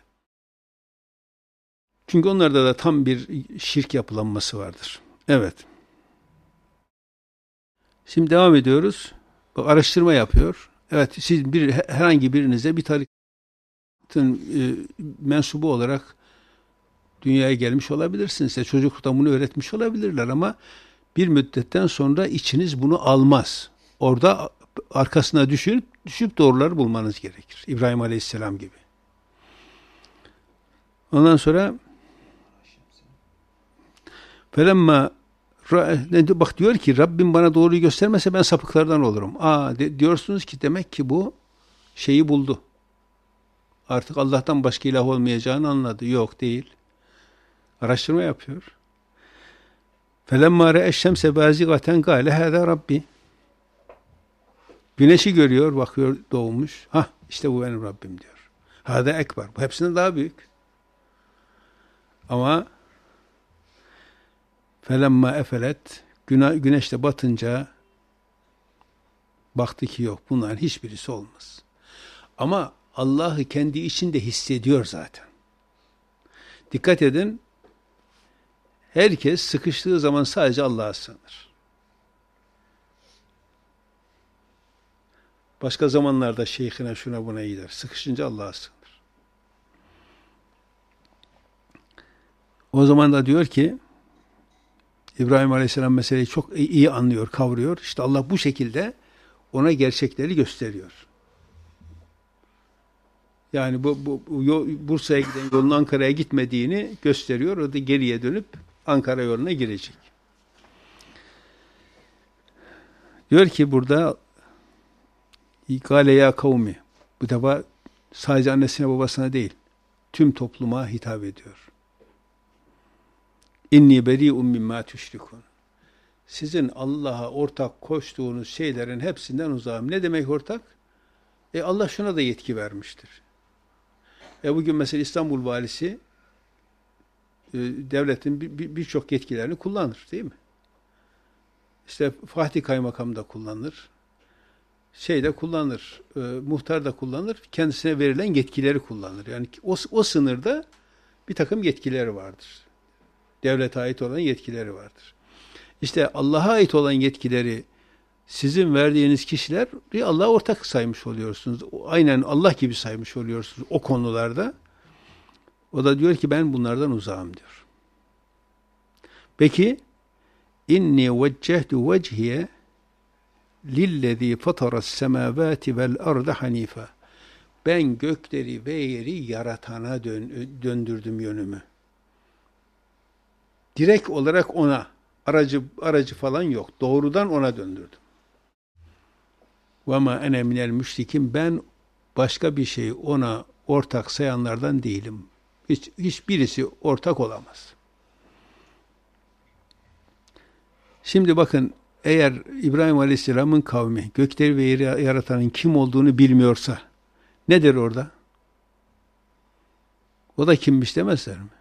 Çünkü onlarda da tam bir şirk yapılanması vardır. Evet. Şimdi devam ediyoruz. Bak, araştırma yapıyor. Evet, siz bir herhangi birinize bir tarikatın e, mensubu olarak dünyaya gelmiş olabilirsiniz. Size çocukluktan bunu öğretmiş olabilirler ama bir müddetten sonra içiniz bunu almaz. Orada arkasına düşüp, düşüp doğruları bulmanız gerekir. İbrahim Aleyhisselam gibi. Ondan sonra Felemma bak diyor ki Rabbim bana doğruyu göstermese ben sapıklardan olurum. Aa de, diyorsunuz ki demek ki bu şeyi buldu. Artık Allah'tan başka ilah olmayacağını anladı. Yok, değil. Araştırma yapıyor. Felemma re'eşşemse bazigaten gâle hâzâ Rabbi. Güneşi görüyor, bakıyor doğmuş. Hah, işte bu benim Rabbim diyor. Hâzâ ekber. Bu hepsinden daha büyük. Ama felemma efelet, güneş de batınca baktı ki yok, bunların hiçbirisi olmaz. Ama Allah'ı kendi içinde hissediyor zaten. Dikkat edin, herkes sıkıştığı zaman sadece Allah'a sığınır. Başka zamanlarda şeyhine şuna buna gider. Sıkışınca Allah'a sığınır. O zaman da diyor ki İbrahim Aleyhisselam meseleyi çok iyi anlıyor, kavruyor. İşte Allah bu şekilde ona gerçekleri gösteriyor. Yani bu, bu, bu Bursa'ya giden yolun Ankara'ya gitmediğini gösteriyor. O da geriye dönüp Ankara yoluna girecek. Diyor ki burada İkale ya kavmi. Bu defa sadece annesine babasına değil, tüm topluma hitap ediyor. İnni beri'un mimma tüşrikun. Sizin Allah'a ortak koştuğunuz şeylerin hepsinden uzağım. Ne demek ortak? E Allah şuna da yetki vermiştir. E bugün mesela İstanbul valisi e, devletin birçok yetkilerini kullanır, değil mi? İşte Fatih Kaymakam da kullanır. Şey de kullanır, e, muhtar da kullanır. Kendisine verilen yetkileri kullanır. Yani o, o sınırda bir takım yetkileri vardır. Devlete ait olan yetkileri vardır. İşte Allah'a ait olan yetkileri sizin verdiğiniz kişileri Allah'a ortak saymış oluyorsunuz. Aynen Allah gibi saymış oluyorsunuz o konularda. O da diyor ki ben bunlardan uzağım diyor. Peki inni veccehtu vecihiye lillezî fataras semâvâti vel arda hanifa. Ben gökleri ve yeri yaratana dön, döndürdüm yönümü. Direkt olarak ona, aracı aracı falan yok. Doğrudan ona döndürdüm. Ve ma ene minel müşrikin. Ben başka bir şey ona ortak sayanlardan değilim. Hiç hiçbirisi ortak olamaz. Şimdi bakın, eğer İbrahim Aleyhisselam'ın kavmi gökleri ve yeri yaratanın kim olduğunu bilmiyorsa ne der orada? O da kimmiş demezler mi?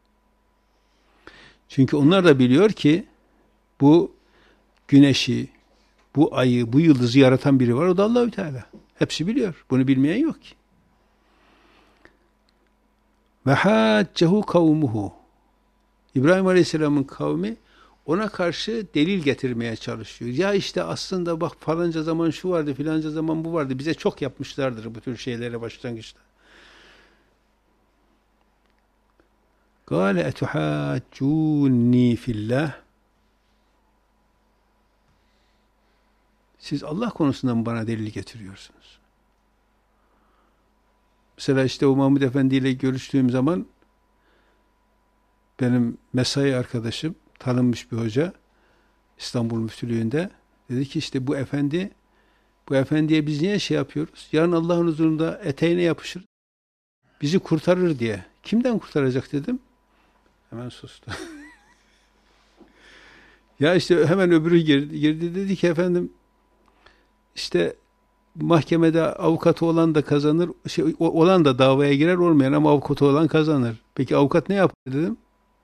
Çünkü onlar da biliyor ki bu güneşi, bu ayı, bu yıldızı yaratan biri var. O da Allahü Teala. Hepsi biliyor. Bunu bilmeyen yok ki. Ve haccehu kavmuhu. İbrahim Aleyhisselam'ın kavmi ona karşı delil getirmeye çalışıyor. Ya işte aslında bak falanca zaman şu vardı, filanca zaman bu vardı. Bize çok yapmışlardır bu tür şeylere başlangıçta. Kâle etuhâccûnî fillah. Siz Allah konusundan bana delil getiriyorsunuz. Mesela işte o Mahmud Efendi ile görüştüğüm zaman benim mesai arkadaşım, tanınmış bir hoca İstanbul Müftülüğü'nde dedi ki işte bu efendi, bu efendiye biz niye şey yapıyoruz? Yarın Allah'ın huzurunda eteğine yapışır. Bizi kurtarır diye. Kimden kurtaracak dedim. Hemen sustu. Ya işte hemen öbürü girdi, girdi dedi ki efendim işte mahkemede avukatı olan da kazanır, şey, olan da davaya girer, olmayan ama avukatı olan kazanır. Peki avukat ne yapar dedim.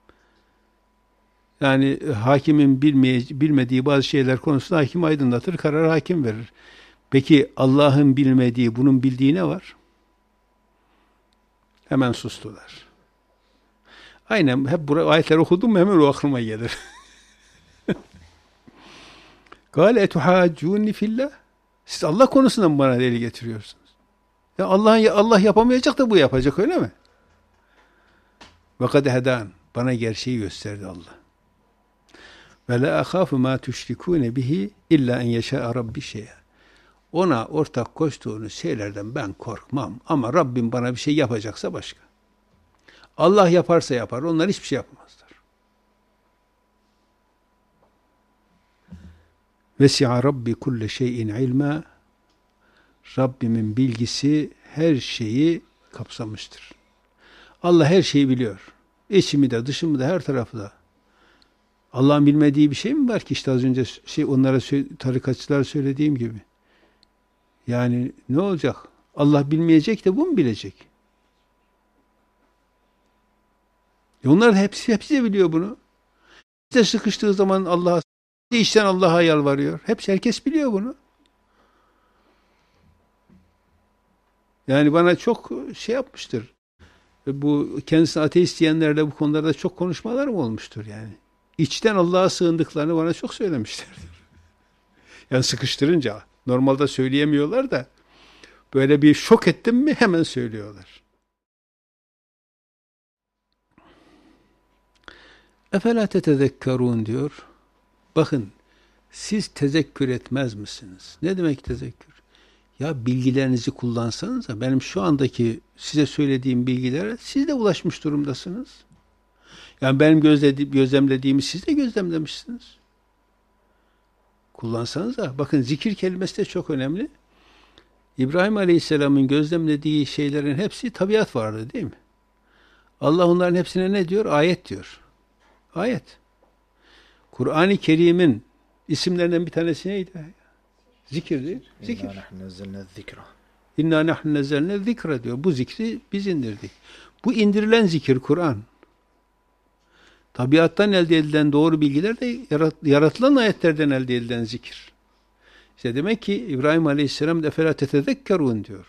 Yani hakimin bilmeye, bilmediği bazı şeyler konusunda hakim aydınlatır, karar hakim verir. Peki Allah'ın bilmediği, bunun bildiği ne var? Hemen sustular. Aynen hep bu ayetler okudum mu hemen o aklıma gelir. Kâle etuhâccûnni fillah. Siz Allah konusunda mı bana delil getiriyorsunuz? Ya Allah Allah yapamayacak da bu yapacak, öyle mi? Ve kad hedân. Bana gerçeği gösterdi Allah. Ve la ahâfu mâ tüşrikûne bihi illa en yeşâ'a rabbi şey'e. Ona ortak koştuğunuz şeylerden ben korkmam. Ama Rabbim bana bir şey yapacaksa başka. Allah yaparsa yapar. Onlar hiçbir şey yapamazlar. Vesi'a Rabbi kulle şeyin ilma. Rabbimin bilgisi her şeyi kapsamıştır. Allah her şeyi biliyor. İçimi de dışımı da her tarafı da. Allah'ın bilmediği bir şey mi var ki? İşte az önce şey onlara tarikatçılar söylediğim gibi. Yani ne olacak? Allah bilmeyecek de bu mu bilecek? E onlar da hepsi, hepsi de biliyor bunu. İşte sıkıştığı zaman Allah'a, işten Allah'a yalvarıyor. Hepsi, herkes biliyor bunu. Yani bana çok şey yapmıştır. Bu kendisini ateist diyenlerle bu konularda çok konuşmalarım olmuştur yani. İçten Allah'a sığındıklarını bana çok söylemişlerdir. Yani sıkıştırınca Normalde söyleyemiyorlar da böyle bir şok ettim mi hemen söylüyorlar. Efela tetezekkerun diyor. Bakın, siz tezekkür etmez misiniz? Ne demek tezekkür? Ya bilgilerinizi kullansanız, benim şu andaki size söylediğim bilgilere siz de ulaşmış durumdasınız. Yani benim gözlediğim, gözlemlediğimi siz de gözlemlemişsiniz. Kullansanız da, bakın zikir kelimesi de çok önemli. İbrahim Aleyhisselam'ın gözlemlediği şeylerin hepsi tabiat vardı değil mi? Allah onların hepsine ne diyor? Ayet diyor. Ayet. Kur'an-ı Kerim'in isimlerinden bir tanesi neydi? Zikir değil. Zikir. İnna nahnu nezzelne zikra diyor. Bu zikri biz indirdik. Bu indirilen zikir Kur'an. Tabiattan elde edilen doğru bilgiler de yaratılan ayetlerden elde edilen zikir. İşte demek ki İbrahim Aleyhisselam efela tetezekkerun diyor.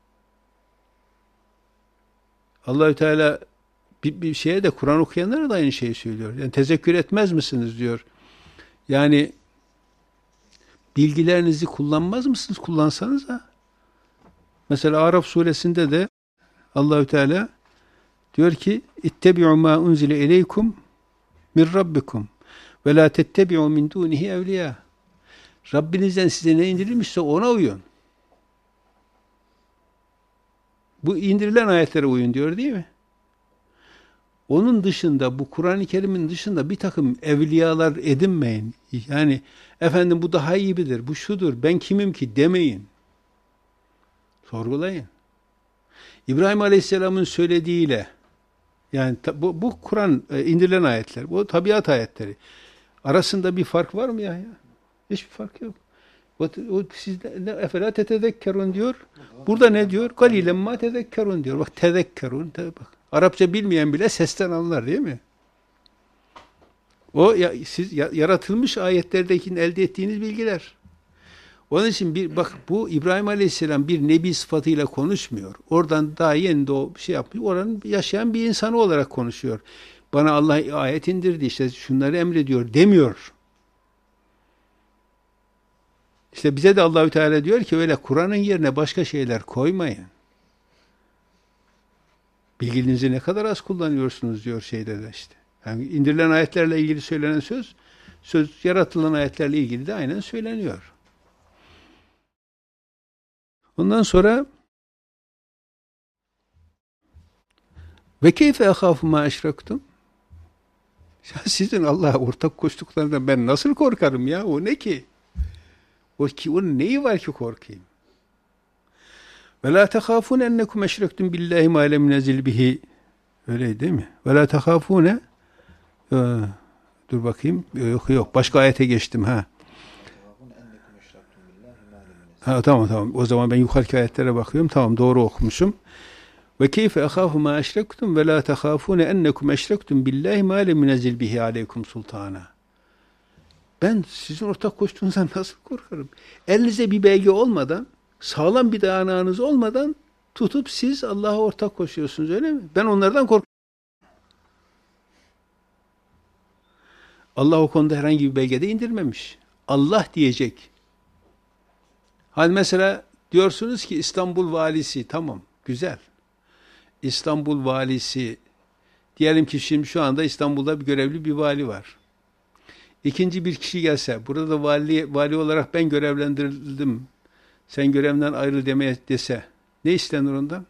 Allahü Teala bir, bir şeye de Kur'an okuyanlara da aynı şeyi söylüyor. Yani tezekkür etmez misiniz diyor. Yani bilgilerinizi kullanmaz mısınız? Kullansanız da. Mesela Araf suresinde de Allahü Teala diyor ki İttebi'u ma unzile ileykum min rabbikum ve la tettebi'u min dunihi evliya. Rabbinizden size ne indirilmişse ona uyun. Bu indirilen ayetlere uyun diyor değil mi? Onun dışında, bu Kur'an-ı Kerim'in dışında bir takım evliyalar edinmeyin. Yani efendim bu daha iyi bilir, bu şudur, ben kimim ki demeyin. Sorgulayın. İbrahim Aleyhisselam'ın söylediğiyle, yani bu, bu Kur'an e, indirilen ayetler, bu tabiat ayetleri arasında bir fark var mı ya? ya? Hiçbir fark yok. O, o sizde efela tetezekkerun diyor. Burada ne diyor? Galilen ma tezekkerun diyor. Bak tezekkerun. Bak. Arapça bilmeyen bile sesten anlar değil mi? O ya, siz ya, yaratılmış ayetlerdeki elde ettiğiniz bilgiler. Onun için bir bak bu İbrahim Aleyhisselam bir nebi sıfatıyla konuşmuyor. Oradan daha yeni doğ şey yapıyor. Oranın yaşayan bir insanı olarak konuşuyor. Bana Allah ayet indirdi işte şunları emrediyor demiyor. İşte bize de Allahü Teala diyor ki öyle Kur'an'ın yerine başka şeyler koymayın. Bilginizi ne kadar az kullanıyorsunuz diyor şeyde de işte. Yani indirilen ayetlerle ilgili söylenen söz, söz yaratılan ayetlerle ilgili de aynen söyleniyor. Ondan sonra ve keyfe ahâfu mâ eşrektum. Ya sizin Allah'a ortak koştuklarından ben nasıl korkarım ya? O ne ki? O ki onun neyi var ki korkayım? Ve la tehâfûne ennekum eşrektum billahi mâ lem nezil bihi. Öyle değil mi? Ve la tehâfûne ee, dur bakayım. Yok yok. Başka ayete geçtim ha. Ha tamam tamam. O zaman ben yukarıki ayetlere bakıyorum. Tamam doğru okumuşum. Ve keyfe ehâfu mâ eşrektum ve la tehâfûne ennekum eşrektum billahi mâ lem nezil bihi aleykum sultana. Ben sizin ortak koştuğunuzdan nasıl korkarım? Elinize bir belge olmadan, sağlam bir dayanağınız olmadan tutup siz Allah'a ortak koşuyorsunuz öyle mi? Ben onlardan korkuyorum. Allah o konuda herhangi bir belgede indirmemiş. Allah diyecek. Hani mesela diyorsunuz ki İstanbul valisi tamam güzel. İstanbul valisi diyelim ki şimdi şu anda İstanbul'da bir görevli bir vali var. İkinci bir kişi gelse burada da vali, vali olarak ben görevlendirildim. Sen görevden ayrıl demeye dese ne istenir ondan?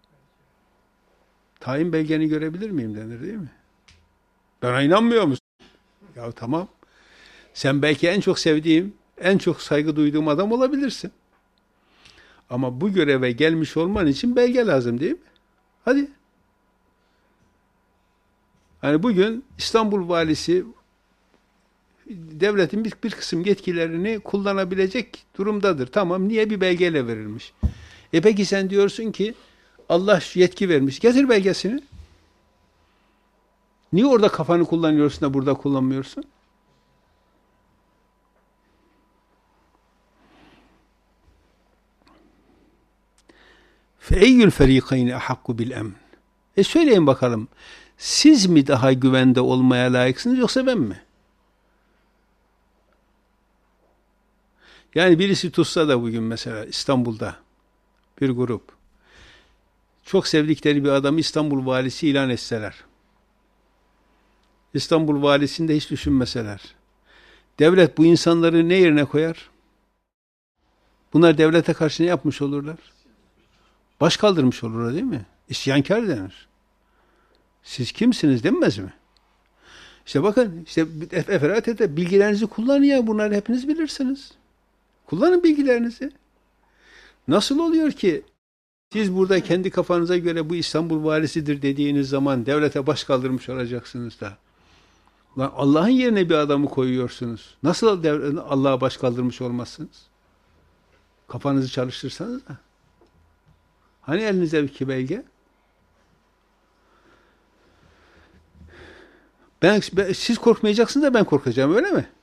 Tayin belgeni görebilir miyim denir değil mi? Bana inanmıyor musun? Ya tamam. Sen belki en çok sevdiğim, en çok saygı duyduğum adam olabilirsin. Ama bu göreve gelmiş olman için belge lazım değil mi? Hadi. Hani bugün İstanbul valisi devletin bir, bir kısım yetkilerini kullanabilecek durumdadır. Tamam, niye bir belgeyle verilmiş? E peki sen diyorsun ki Allah yetki vermiş. Getir belgesini. Niye orada kafanı kullanıyorsun da burada kullanmıyorsun? فَاَيُّ الْفَر۪يقَيْنِ اَحَقُّ بِالْاَمْنِ E söyleyin bakalım, siz mi daha güvende olmaya layıksınız yoksa ben mi? Yani birisi tutsa da bugün mesela İstanbul'da bir grup çok sevdikleri bir adamı İstanbul valisi ilan etseler, İstanbul valisini de hiç düşünmeseler, devlet bu insanları ne yerine koyar? Bunlar devlete karşı ne yapmış olurlar? Baş kaldırmış olurlar değil mi? İsyankar denir. Siz kimsiniz denmez mi? İşte bakın, işte Eferatet'te bilgilerinizi kullanın ya, bunları hepiniz bilirsiniz. Kullanın bilgilerinizi. Nasıl oluyor ki siz burada kendi kafanıza göre bu İstanbul valisidir dediğiniz zaman devlete baş kaldırmış olacaksınız da? Lan Allah'ın yerine bir adamı koyuyorsunuz. Nasıl Allah'a baş kaldırmış olmazsınız? Kafanızı çalıştırsanız da. Hani elinizde bir belge? Ben, ben, siz korkmayacaksınız da ben korkacağım, öyle mi?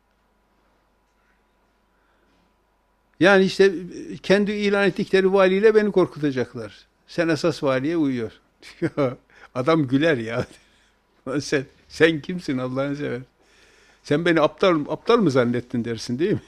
Yani işte kendi ilan ettikleri valiyle beni korkutacaklar. Sen esas valiye uyuyor. Adam güler ya. sen, sen kimsin Allah'ını sever? Sen beni aptal aptal mı zannettin dersin değil mi?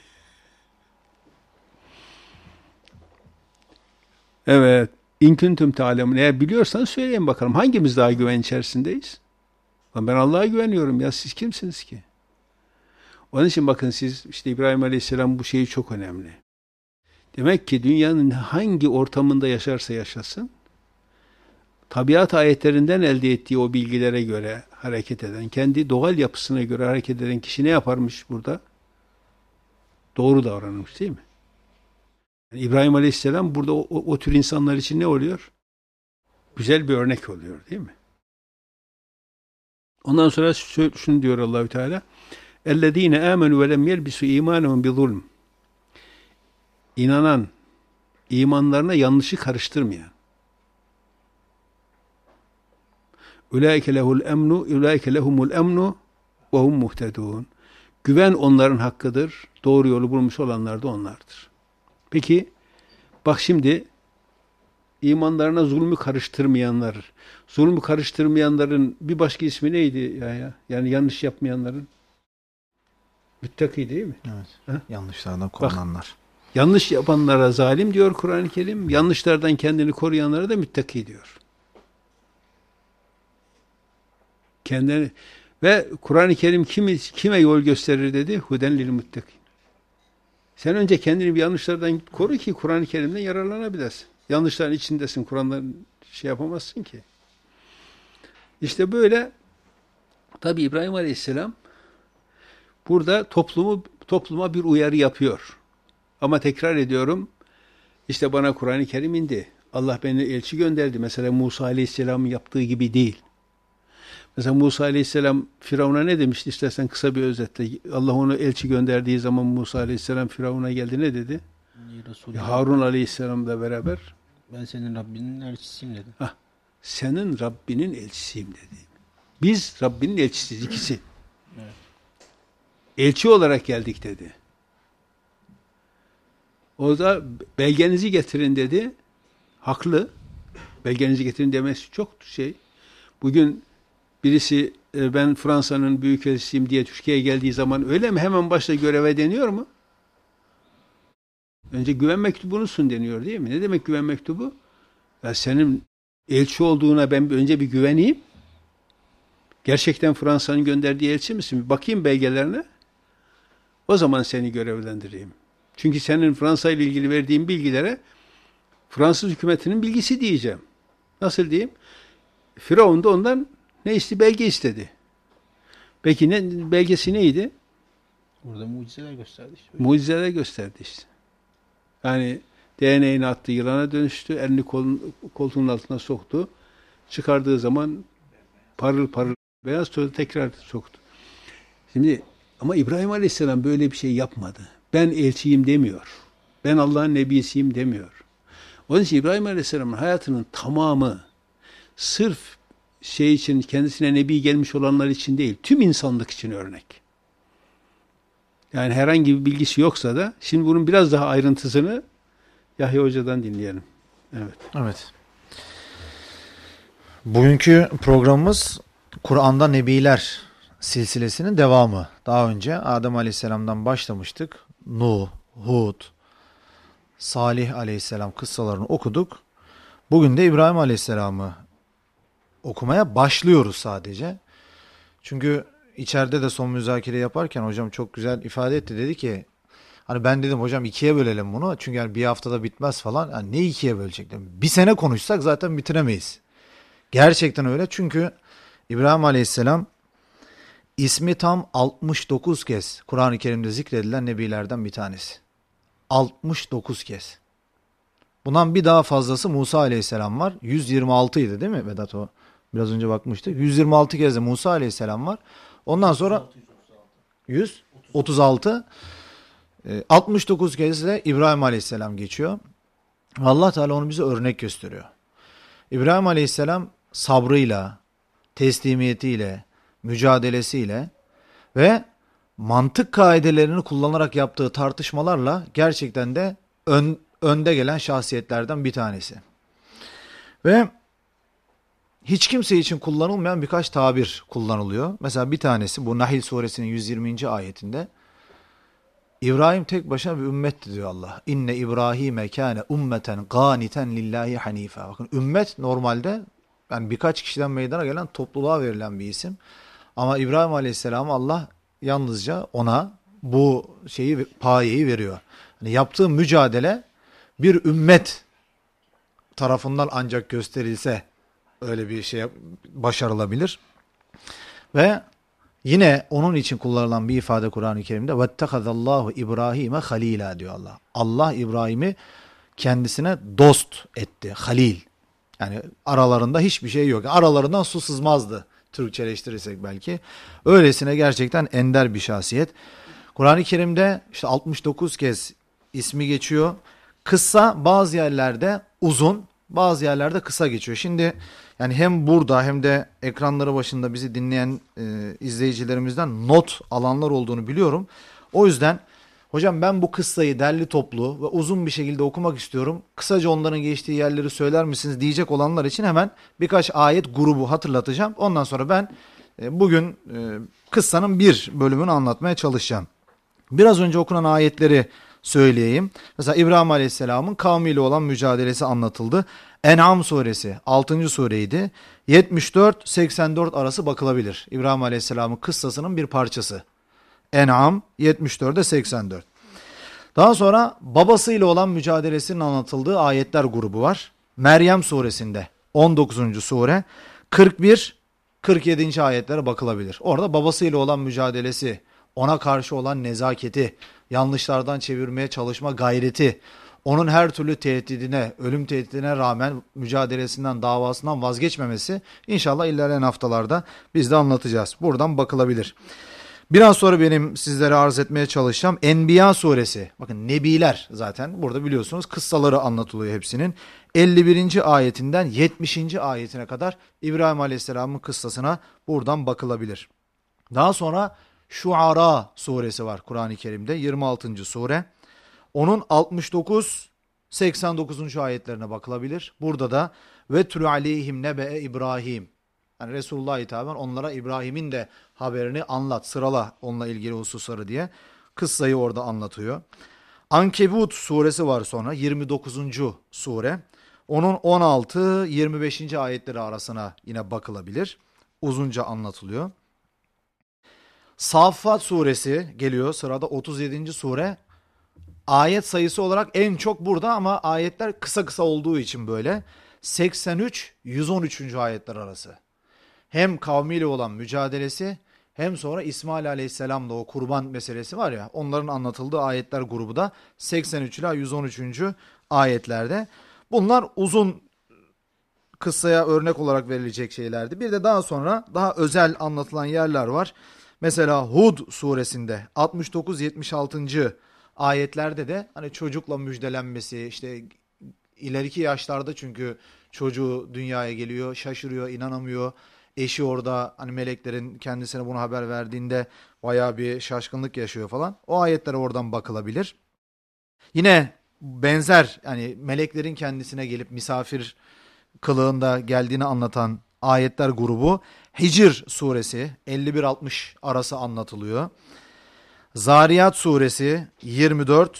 Evet. İn kuntum ta'lemun. Eğer biliyorsanız söyleyin bakalım. Hangimiz daha güven içerisindeyiz? Ben Allah'a güveniyorum ya, siz kimsiniz ki? Onun için bakın siz, işte İbrahim Aleyhisselam bu şeyi çok önemli. Demek ki dünyanın hangi ortamında yaşarsa yaşasın, tabiat ayetlerinden elde ettiği o bilgilere göre hareket eden, kendi doğal yapısına göre hareket eden kişi ne yaparmış burada? Doğru davranmış değil mi? Yani İbrahim Aleyhisselam burada o, o, o tür insanlar için ne oluyor? Güzel bir örnek oluyor değil mi? Ondan sonra şunu diyor Allahü Teala: "Ellezîne âmenû ve lem yelbisû îmânehum bizulm." İnanan, imanlarına yanlışı karıştırmayan. "Ulaike lehul emnu, ulaike lehumul emnu ve hum muhtedûn." Güven onların hakkıdır. Doğru yolu bulmuş olanlar da onlardır. Peki, bak şimdi imanlarına zulmü karıştırmayanlar, zulmü karıştırmayanların bir başka ismi neydi ya ya? Yani yanlış yapmayanların? Müttaki değil mi? Evet. Ha? Yanlışlardan korunanlar. Bak, yanlış yapanlara zalim diyor Kur'an-ı Kerim. Yanlışlardan kendini koruyanlara da müttaki diyor. Kendini ve Kur'an-ı Kerim kimi, kime yol gösterir dedi? Huden lil muttakin. Sen önce kendini bir yanlışlardan koru ki Kur'an-ı Kerim'den yararlanabilesin. Yanlışların içindesin, Kur'an'dan şey yapamazsın ki. İşte böyle, tabi İbrahim Aleyhisselam burada toplumu topluma bir uyarı yapıyor. Ama tekrar ediyorum, işte bana Kur'an-ı Kerim indi. Allah beni elçi gönderdi. Mesela Musa Aleyhisselam'ın yaptığı gibi değil. Mesela Musa Aleyhisselam Firavun'a ne demişti? İstersen kısa bir özetle. Allah onu elçi gönderdiği zaman Musa Aleyhisselam Firavun'a geldi, ne dedi? Ya Harun Aleyhisselam'la beraber, ben senin Rabbinin elçisiyim dedi. Hah, senin Rabbinin elçisiyim dedi. Biz Rabbinin elçisiyiz ikisi. Evet. Elçi olarak geldik dedi. O da belgenizi getirin dedi. Haklı. Belgenizi getirin demesi çok şey. Bugün birisi ben Fransa'nın büyükelçisiyim diye Türkiye'ye geldiği zaman öyle mi? Hemen başta göreve deniyor mu? Önce güven mektubunu sun deniyor değil mi? Ne demek güven mektubu? Ya senin elçi olduğuna ben önce bir güveneyim. Gerçekten Fransa'nın gönderdiği elçi misin? Bir bakayım belgelerine. O zaman seni görevlendireyim. Çünkü senin Fransa ile ilgili verdiğin bilgilere Fransız hükümetinin bilgisi diyeceğim. Nasıl diyeyim? Firavun da ondan ne istedi? Belge istedi. Peki ne belgesi neydi? Orada mucizeler gösterdi işte. Mucizeler gösterdi işte. Yani D N A'ni attı, yılana dönüştü, elini kolun, koltuğun altına soktu. Çıkardığı zaman parıl parıl beyaz tozu tekrar soktu. Şimdi ama İbrahim Aleyhisselam böyle bir şey yapmadı. Ben elçiyim demiyor. Ben Allah'ın nebisiyim demiyor. Onun için İbrahim Aleyhisselam'ın hayatının tamamı sırf şey için, kendisine nebi gelmiş olanlar için değil, tüm insanlık için örnek. Yani herhangi bir bilgisi yoksa da, şimdi bunun biraz daha ayrıntısını Yahya Hoca'dan dinleyelim. Evet. Evet. Bugünkü programımız Kur'an'da Nebiler silsilesinin devamı. Daha önce Adem Aleyhisselam'dan başlamıştık. Nuh, Hud, Salih aleyhisselam kıssalarını okuduk. Bugün de İbrahim aleyhisselamı okumaya başlıyoruz sadece. Çünkü içeride de son müzakere yaparken hocam çok güzel ifade etti. Dedi ki hani ben dedim hocam ikiye bölelim bunu. Çünkü yani bir haftada bitmez falan. Yani ne ikiye bölecek? Bir sene konuşsak zaten bitiremeyiz. Gerçekten öyle. Çünkü İbrahim aleyhisselam ismi tam altmış dokuz kez Kur'an-ı Kerim'de zikredilen nebilerden bir tanesi. altmış dokuz kez. Bundan bir daha fazlası Musa aleyhisselam var. yüz yirmi altı idi değil mi Vedat o? Biraz önce bakmıştık. yüz yirmi altı kez de Musa aleyhisselam var. Ondan sonra yüz otuz altı altmış dokuz kez de İbrahim aleyhisselam geçiyor. Allah Teala onu bize örnek gösteriyor. İbrahim aleyhisselam sabrıyla, teslimiyetiyle, mücadelesiyle ve mantık kaidelerini kullanarak yaptığı tartışmalarla gerçekten de ön, önde gelen şahsiyetlerden bir tanesi. Ve hiç kimse için kullanılmayan birkaç tabir kullanılıyor. Mesela bir tanesi bu Nahl suresinin yüz yirminci ayetinde İbrahim tek başına bir ümmetti diyor Allah. İnne İbrahime kâne ummeten gâniten lillahi hanife. Bakın ümmet normalde yani birkaç kişiden meydana gelen topluluğa verilen bir isim. Ama İbrahim Aleyhisselam Allah yalnızca ona bu şeyi payeyi veriyor. Yani yaptığı mücadele bir ümmet tarafından ancak gösterilse öyle bir şey başarılabilir. Ve yine onun için kullanılan bir ifade Kur'an-ı Kerim'de وَاتَّخَذَ İbrahim'e halila diyor Allah. Allah İbrahim'i kendisine dost etti. Halil. Yani aralarında hiçbir şey yok. Aralarından su sızmazdı. Türkçeleştirirsek belki. Öylesine gerçekten ender bir şahsiyet. Kur'an-ı Kerim'de işte altmış dokuz kez ismi geçiyor. Kısa bazı yerlerde uzun, bazı yerlerde kısa geçiyor. Şimdi yani hem burada hem de ekranları başında bizi dinleyen e, izleyicilerimizden not alanlar olduğunu biliyorum. O yüzden hocam ben bu kıssayı derli toplu ve uzun bir şekilde okumak istiyorum. Kısaca onların geçtiği yerleri söyler misiniz diyecek olanlar için hemen birkaç ayet grubu hatırlatacağım. Ondan sonra ben e, bugün e, kıssanın bir bölümünü anlatmaya çalışacağım. Biraz önce okunan ayetleri söyleyeyim. Mesela İbrahim Aleyhisselam'ın kavmiyle olan mücadelesi anlatıldı. En'am suresi altıncı sureydi. yetmiş dört seksen dört arası bakılabilir. İbrahim Aleyhisselam'ın kıssasının bir parçası. En'am yetmiş dörde seksen dört. Daha sonra babasıyla olan mücadelesinin anlatıldığı ayetler grubu var. Meryem suresinde on dokuzuncu sure kırk bir kırk yedinci ayetlere bakılabilir. Orada babasıyla olan mücadelesi, ona karşı olan nezaketi, yanlışlardan çevirmeye çalışma gayreti, onun her türlü tehdidine, ölüm tehdidine rağmen mücadelesinden, davasından vazgeçmemesi inşallah ilerleyen haftalarda biz de anlatacağız. Buradan bakılabilir. Biraz sonra benim sizlere arz etmeye çalışacağım Enbiya suresi. Bakın nebiler zaten burada biliyorsunuz kıssaları anlatılıyor hepsinin. elli birinci ayetinden yetmişinci ayetine kadar İbrahim Aleyhisselam'ın kıssasına buradan bakılabilir. Daha sonra Şuara suresi var Kur'an-ı Kerim'de yirmi altıncı sure. Onun altmış dokuz seksen dokuzuncu ayetlerine bakılabilir. Burada da ve tülü aleyhim nebe İbrahim. Yani Resulullah'a hitaben onlara İbrahim'in de haberini anlat, sırala onunla ilgili hususları diye kıssayı orada anlatıyor. Ankebut suresi var sonra yirmi dokuzuncu sure. Onun on altı yirmi beşinci ayetleri arasına yine bakılabilir. Uzunca anlatılıyor. Saffat suresi geliyor sırada otuz yedinci sure. Ayet sayısı olarak en çok burada ama ayetler kısa kısa olduğu için böyle. seksen üç yüz on üçüncü ayetler arası. Hem kavmiyle olan mücadelesi hem sonra İsmail Aleyhisselam'la o kurban meselesi var ya onların anlatıldığı ayetler grubu da seksen üç ila yüz on üçüncü ayetlerde. Bunlar uzun kıssaya örnek olarak verilecek şeylerdi. Bir de daha sonra daha özel anlatılan yerler var. Mesela Hud suresinde altmış dokuz yetmiş altıncı ayetlerde de hani çocukla müjdelenmesi işte ileriki yaşlarda çünkü çocuğu dünyaya geliyor, şaşırıyor, inanamıyor. Eşi orada hani meleklerin kendisine bunu haber verdiğinde bayağı bir şaşkınlık yaşıyor falan. O ayetlere oradan bakılabilir. Yine benzer yani meleklerin kendisine gelip misafir kılığında geldiğini anlatan ayetler grubu Hicr suresi elli bir altmış arası anlatılıyor. Zariyat suresi yirmi dört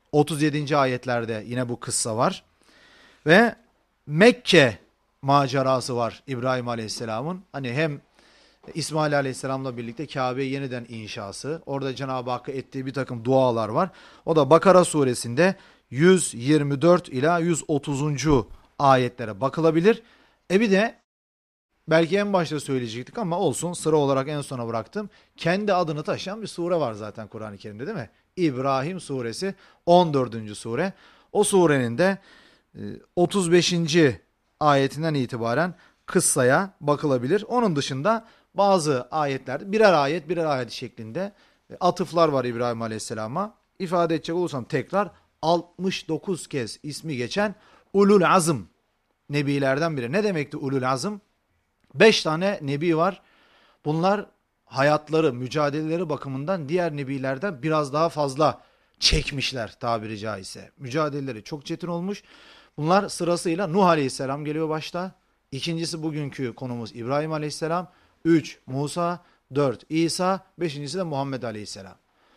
otuz yedinci ayetlerde yine bu kıssa var. Ve Mekke macerası var İbrahim Aleyhisselam'ın. Hani hem İsmail Aleyhisselam'la birlikte Kabe'yi yeniden inşası. Orada Cenab-ı Hakk'a ettiği bir takım dualar var. O da Bakara suresinde yüz yirmi dört ila yüz otuzuncu ayetlere bakılabilir. E bir de belki en başta söyleyecektik ama olsun, sıra olarak en sona bıraktım. Kendi adını taşıyan bir sure var zaten Kur'an-ı Kerim'de, değil mi? İbrahim suresi on dördüncü sure. O surenin de otuz beşinci ayetinden itibaren kıssaya bakılabilir. Onun dışında bazı ayetlerde birer ayet birer ayet şeklinde atıflar var İbrahim Aleyhisselam'a. İfade edecek olursam tekrar altmış dokuz kez ismi geçen Ulul Azm nebilerden biri. Ne demekti Ulul Azm? beş tane nebi var. Bunlar hayatları, mücadeleleri bakımından diğer nebilerden biraz daha fazla çekmişler tabiri caizse. Mücadeleleri çok çetin olmuş. Bunlar sırasıyla Nuh Aleyhisselam geliyor başta. İkincisi bugünkü konumuz İbrahim Aleyhisselam. üç Musa, dört İsa, beşincisi de Muhammed Aleyhisselam.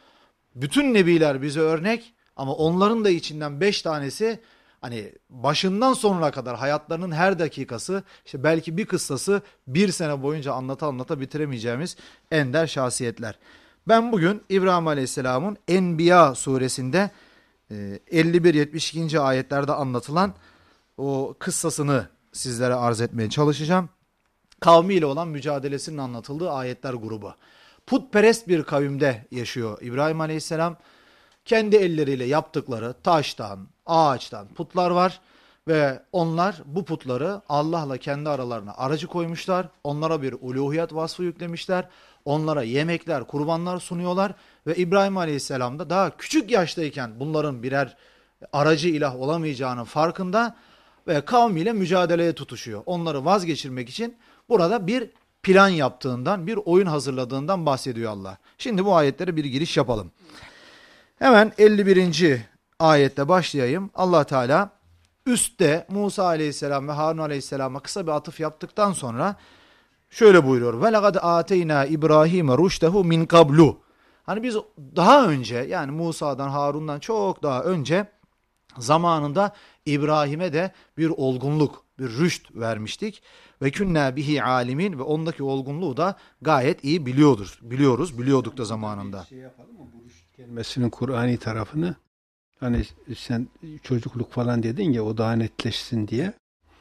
Bütün nebiler bize örnek ama onların da içinden beş tanesi hani başından sonuna kadar hayatlarının her dakikası, işte belki bir kıssası bir sene boyunca anlata anlata bitiremeyeceğimiz ender şahsiyetler. Ben bugün İbrahim Aleyhisselam'ın Enbiya suresinde elli bir yetmiş ikinci ayetlerde anlatılan o kıssasını sizlere arz etmeye çalışacağım. Kavmiyle olan mücadelesinin anlatıldığı ayetler grubu. Putperest bir kavimde yaşıyor İbrahim Aleyhisselam. Kendi elleriyle yaptıkları taştan, ağaçtan putlar var ve onlar bu putları Allah'la kendi aralarına aracı koymuşlar. Onlara bir uluhiyet vasfı yüklemişler. Onlara yemekler, kurbanlar sunuyorlar ve İbrahim Aleyhisselam da daha küçük yaştayken bunların birer aracı ilah olamayacağının farkında ve kavmiyle mücadeleye tutuşuyor. Onları vazgeçirmek için burada bir plan yaptığından, bir oyun hazırladığından bahsediyor Allah. Şimdi bu ayetlere bir giriş yapalım. Hemen elli birinci ayette başlayayım. Allah Teala üstte Musa Aleyhisselam ve Harun Aleyhisselam'a kısa bir atıf yaptıktan sonra şöyle buyuruyor. Ve lekad ateyna İbrahim'e rüştehu min kablu. Hani biz daha önce, yani Musa'dan, Harun'dan çok daha önce zamanında İbrahim'e de bir olgunluk, bir rüşt vermiştik. Ve künna bihi alimin, ve ondaki olgunluğu da gayet iyi biliyordur. Biliyoruz, biliyorduk da zamanında. Bir şey yapalım mı bu rüşt kelimesinin Kur'ani tarafını? Hani sen çocukluk falan dedin ya, o daha netleşsin diye.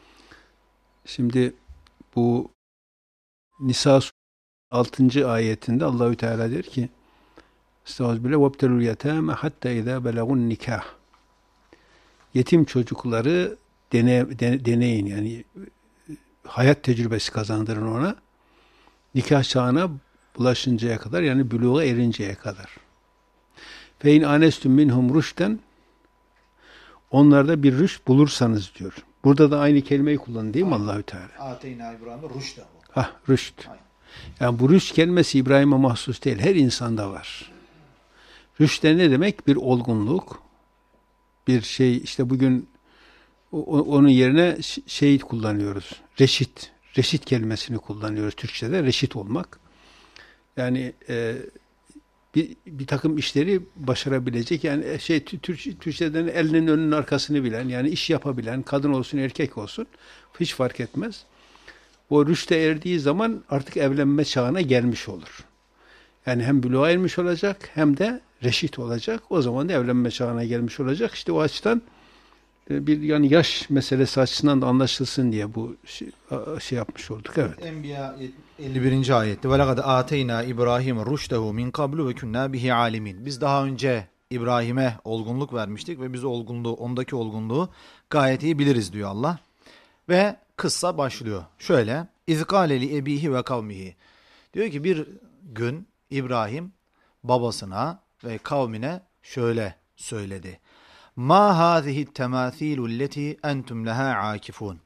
Şimdi bu Nisa altıncı ayetinde Allahü Teala der ki: Estağfirullah ve btelul yetame hatta iza belagun nikah. Yetim çocukları dene, de, deneyin, yani hayat tecrübesi kazandırın ona. Nikah çağına bulaşıncaya kadar, yani buluğa erinceye kadar. Fe in anestum minhum rüşten, onlarda bir rüşt bulursanız diyor. Burada da aynı kelimeyi kullanın değil mi Allahü Teala? Ateyna İbrahim'e rüştehu. Ah, rüşt. Yani bu rüşt kelimesi İbrahim'e mahsus değil, her insanda var. Rüşt de ne demek? Bir olgunluk, bir şey, işte bugün onun yerine şey kullanıyoruz. Reşit. Reşit kelimesini kullanıyoruz Türkçe'de. Reşit olmak. Yani e, bir, bir takım işleri başarabilecek, yani şey Türk, Türkçe'den elinin önünün arkasını bilen, yani iş yapabilen, kadın olsun erkek olsun hiç fark etmez. O rüşte erdiği zaman artık evlenme çağına gelmiş olur. Yani hem buluğa ermiş olacak hem de reşit olacak. O zaman da evlenme çağına gelmiş olacak. İşte o açıdan bir, yani yaş meselesi açısından da anlaşılsın diye bu şey, şey yapmış olduk. Evet. Enbiya elli birinci ayette ve lekad ateyna İbrahim'e rüştehu min kablu ve kunna bihi alimin. Biz daha önce İbrahim'e olgunluk vermiştik ve biz olgunluğu, ondaki olgunluğu gayet iyi biliriz diyor Allah. Ve kıssa başlıyor. Şöyle: İzkâle li ebihi ve kavmihi. Diyor ki bir gün İbrahim babasına ve kavmine şöyle söyledi. Ma hâzihi temâthîlü lleti entum leha âkifûn.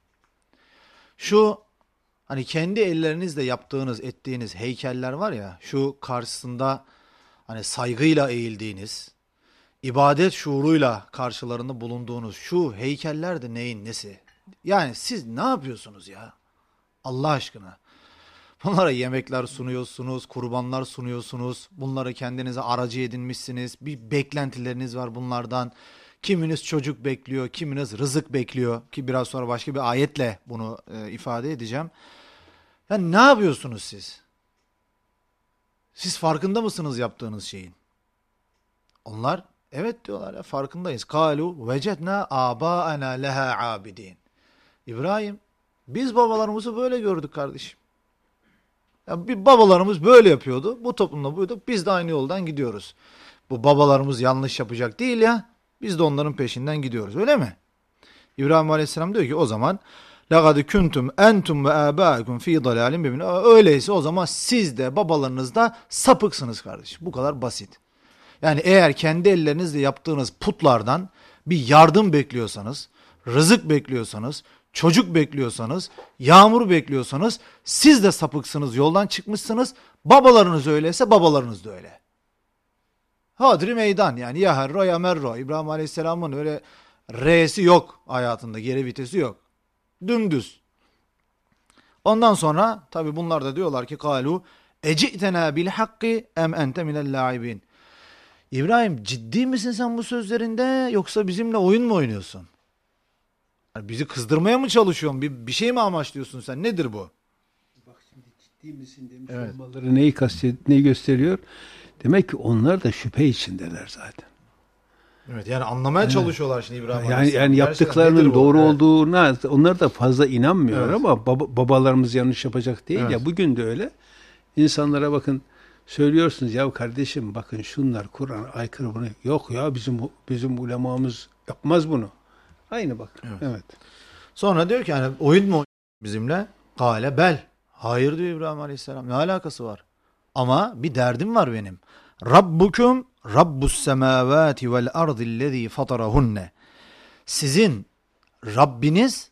Şu hani kendi ellerinizle yaptığınız, ettiğiniz heykeller var ya, şu karşısında hani saygıyla eğildiğiniz, ibadet şuuruyla karşılarında bulunduğunuz şu heykeller de neyin nesi? Yani siz ne yapıyorsunuz ya? Allah aşkına. Bunlara yemekler sunuyorsunuz, kurbanlar sunuyorsunuz. Bunları kendinize aracı edinmişsiniz. Bir beklentileriniz var bunlardan. Kiminiz çocuk bekliyor, kiminiz rızık bekliyor. Ki biraz sonra başka bir ayetle bunu e, ifade edeceğim. Yani ne yapıyorsunuz siz? Siz farkında mısınız yaptığınız şeyin? Onlar evet diyorlar ya, farkındayız. Kalu vecedna abaana leha abidin. İbrahim, biz babalarımızı böyle gördük kardeşim. Yani bir babalarımız böyle yapıyordu. Bu toplumda buyduk. Biz de aynı yoldan gidiyoruz. Bu babalarımız yanlış yapacak değil ya. Biz de onların peşinden gidiyoruz. Öyle mi? İbrahim Aleyhisselam diyor ki o zaman لَقَدْ كُنْتُمْ اَنْتُمْ وَآبَاكُمْ ف۪ي ضَلَالٍ بِمِنَ. Öyleyse o zaman siz de babalarınız da sapıksınız kardeşim. Bu kadar basit. Yani eğer kendi ellerinizle yaptığınız putlardan bir yardım bekliyorsanız, rızık bekliyorsanız, çocuk bekliyorsanız, yağmur bekliyorsanız siz de sapıksınız, yoldan çıkmışsınız. Babalarınız öyleyse babalarınız da öyle. Hadri meydan, yani ya herro ya merro. İbrahim Aleyhisselam'ın öyle R'si yok hayatında, geri vitesi yok. Dümdüz. Ondan sonra tabi bunlar da diyorlar ki kalu eci'tena bil hakki em ente minel laibin. İbrahim, ciddi misin sen bu sözlerinde, yoksa bizimle oyun mu oynuyorsun? Yani bizi kızdırmaya mı çalışıyorsun? Bir, bir şey mi amaçlıyorsun sen? Nedir bu? Bak şimdi ciddi misin demiş evet. olmaları neyi kastet, neyi gösteriyor? Demek ki onlar da şüphe içindeler zaten. Evet, yani anlamaya evet. çalışıyorlar şimdi İbrahim yani, Aleyhisselam. yani yaptıklarının doğru evet. olduğuna onlar da fazla inanmıyor evet. ama baba, babalarımız yanlış yapacak değil evet. ya, bugün de öyle. İnsanlara bakın söylüyorsunuz ya kardeşim bakın şunlar Kur'an aykırı, bunu yok ya bizim bizim ulemamız yapmaz bunu. Aynı bak. Evet. evet. Sonra diyor ki yani oyun mu bizimle? Kale bel. Hayır diyor İbrahim Aleyhisselam. Ne alakası var? Ama bir derdim var benim. Rabbukum Rabbus semavati vel ardillezî fatarahunne. Sizin Rabbiniz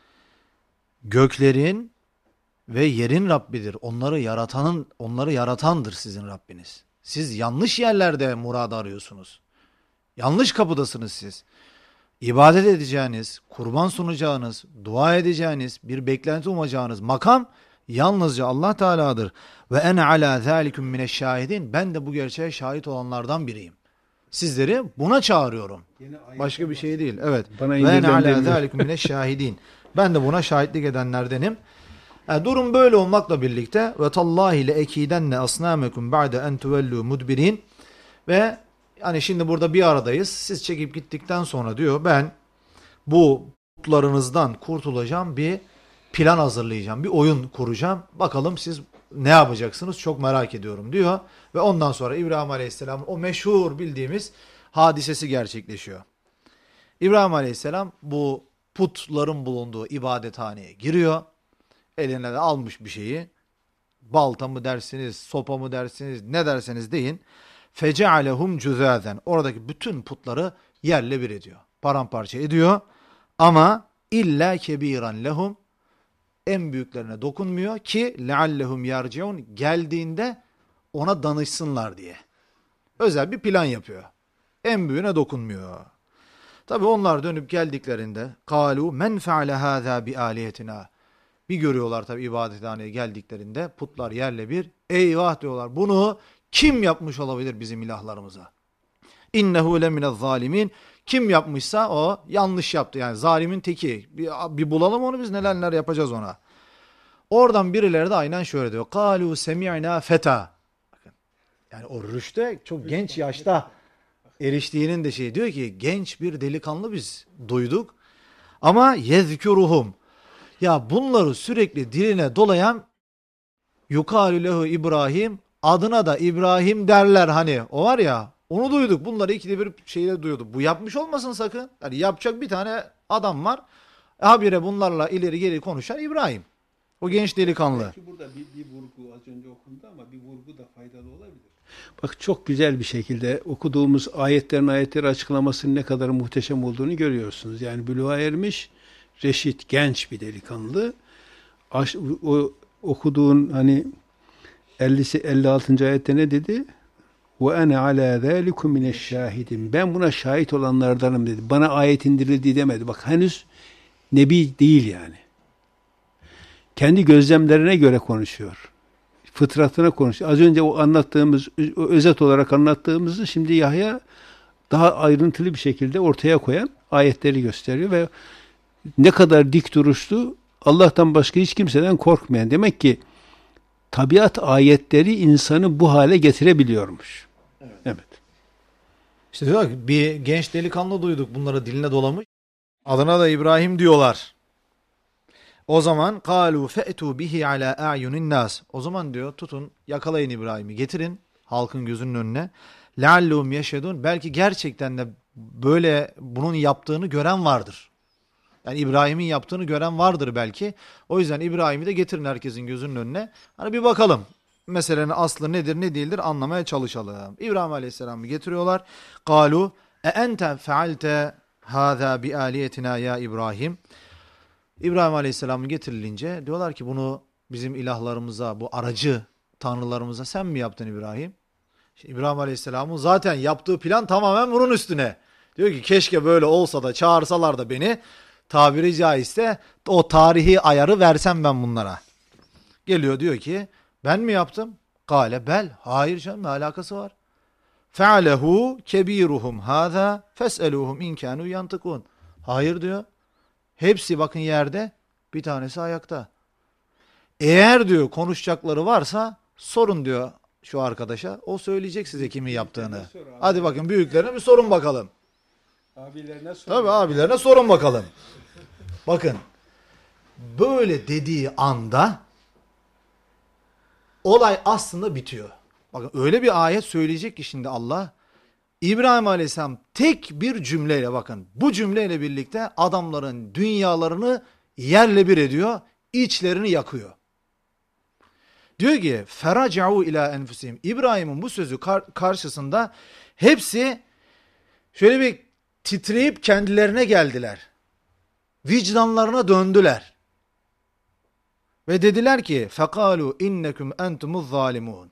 göklerin ve yerin Rabbidir. Onları yaratanın, onları yaratandır sizin Rabbiniz. Siz yanlış yerlerde murad arıyorsunuz. Yanlış kapıdasınız siz. İbadet edeceğiniz, kurban sunacağınız, dua edeceğiniz, bir beklenti umacağınız makam yalnızca Allah Teala'dır. Ve ene ala zâlikum mineşşâhidin. Ben de bu gerçeğe şahit olanlardan biriyim. Sizleri buna çağırıyorum. Başka bir şey değil. Evet. Ve ene ala zâlikum mineşşâhidin. Ben de buna şahitlik edenlerdenim. Yani durum böyle olmakla birlikte ve tallahi le ekidenne asnamekum ba'de en tuvellu mudbirin. Ve yani şimdi burada bir aradayız. Siz çekip gittikten sonra diyor ben bu putlarınızdan kurtulacağım, bir plan hazırlayacağım, bir oyun kuracağım. Bakalım siz ne yapacaksınız, çok merak ediyorum diyor. Ve ondan sonra İbrahim Aleyhisselam'ın o meşhur bildiğimiz hadisesi gerçekleşiyor. İbrahim Aleyhisselam bu putların bulunduğu ibadethaneye giriyor. Eline de almış bir şeyi. Balta mı dersiniz, sopa mı dersiniz, ne derseniz deyin. Fecealehum cüzâzen. Oradaki bütün putları yerle bir ediyor. Paramparça ediyor. Ama illa kebiran lehum. En büyüklerine dokunmuyor ki leallehum yarciun. Geldiğinde ona danışsınlar diye. Özel bir plan yapıyor. En büyüğüne dokunmuyor. Tabi onlar dönüp geldiklerinde kalu men feale hâzâ bi âliyetina. Bir görüyorlar tabi ibadethaneye geldiklerinde putlar yerle bir. Eyvah diyorlar, bunu kim yapmış olabilir bizim ilahlarımıza? İnnehu leminez zalimin. Kim yapmışsa o yanlış yaptı. Yani zalimin teki. Bir, bir bulalım onu, biz neler neler yapacağız ona. Oradan birileri de aynen şöyle diyor. Kalu semi'na feta. Bakın. Yani o rüşte çok genç yaşta eriştiğinin de şey diyor ki genç bir delikanlı biz duyduk. Ama yezkuruhum. Ya bunları sürekli diline dolayan yukalu lehu İbrahim, adına da İbrahim derler hani, o var ya, onu duyduk. Bunları ikide bir şeyle duyduk. Bu yapmış olmasın sakın. Yani yapacak bir tane adam var. Habire bunlarla ileri geri konuşan İbrahim. O genç delikanlı. Belki burada bir, bir vurgu az önce okundu ama bir vurgu da faydalı olabilir. Bak çok güzel bir şekilde okuduğumuz ayetlerin ayetleri açıklamasının ne kadar muhteşem olduğunu görüyorsunuz. Yani buluğa ermiş, reşit, genç bir delikanlı. O okuduğun hani elli, elli altıncı ayette ne dedi? Ve ene ala zalikum mineşşahidin. Ben buna şahit olanlardanım dedi. Bana ayet indirildi demedi. Bak henüz nebi değil yani. kendi gözlemlerine göre konuşuyor. Fıtratına konuşuyor. Az önce o anlattığımız, o özet olarak anlattığımızı şimdi Yahya daha ayrıntılı bir şekilde ortaya koyan ayetleri gösteriyor ve ne kadar dik duruşlu, Allah'tan başka hiç kimseden korkmayan. Demek ki tabiat ayetleri insanı bu hale getirebiliyormuş. Evet. Evet. İşte diyor ki, bir genç delikanlı duyduk bunları diline dolamış. Adına da İbrahim diyorlar. O zaman kalu fe'tu bihi ala a'yunin nas. O zaman diyor tutun yakalayın İbrahim'i getirin halkın gözünün önüne. Leallehum yeşhedun. Belki gerçekten de böyle bunun yaptığını gören vardır. Yani İbrahim'in yaptığını gören vardır belki. O yüzden İbrahim'i de getirin herkesin gözünün önüne. Hani bir bakalım. Meselenin aslı nedir ne değildir anlamaya çalışalım. İbrahim Aleyhisselam'ı getiriyorlar. Kalu e ente fealte hâzâ bi âliyetina ya İbrahim. İbrahim Aleyhisselam'ı getirilince diyorlar ki bunu bizim ilahlarımıza, bu aracı tanrılarımıza sen mi yaptın İbrahim? Şimdi İbrahim Aleyhisselam'ın zaten yaptığı plan tamamen bunun üstüne. Diyor ki keşke böyle olsa da çağırsalar da beni, tabiri caizse o tarihi ayarı versem ben bunlara. Geliyor diyor ki ben mi yaptım? Kale bel. Hayır canım ne alakası var? Fe'alehu kebiruhum hâzâ fes'eluhum in kânû yantıkûn. Hayır diyor. Hepsi bakın yerde, bir tanesi ayakta. Eğer diyor konuşacakları varsa sorun diyor şu arkadaşa. O söyleyecek size kimin yaptığını. Hadi bakın büyüklerine bir sorun bakalım. Abilerine sorun. Tabii abilerine sorun bakalım. Bakın böyle dediği anda olay aslında bitiyor. Bakın öyle bir ayet söyleyecek ki şimdi Allah, İbrahim Aleyhisselam tek bir cümleyle bakın bu cümleyle birlikte adamların dünyalarını yerle bir ediyor, içlerini yakıyor. Diyor ki feraca'u ila enfusihim. İbrahim'in bu sözü kar- karşısında hepsi şöyle bir titreyip kendilerine geldiler. Vicdanlarına döndüler. Ve dediler ki fekalu innekum entumuz zalimun.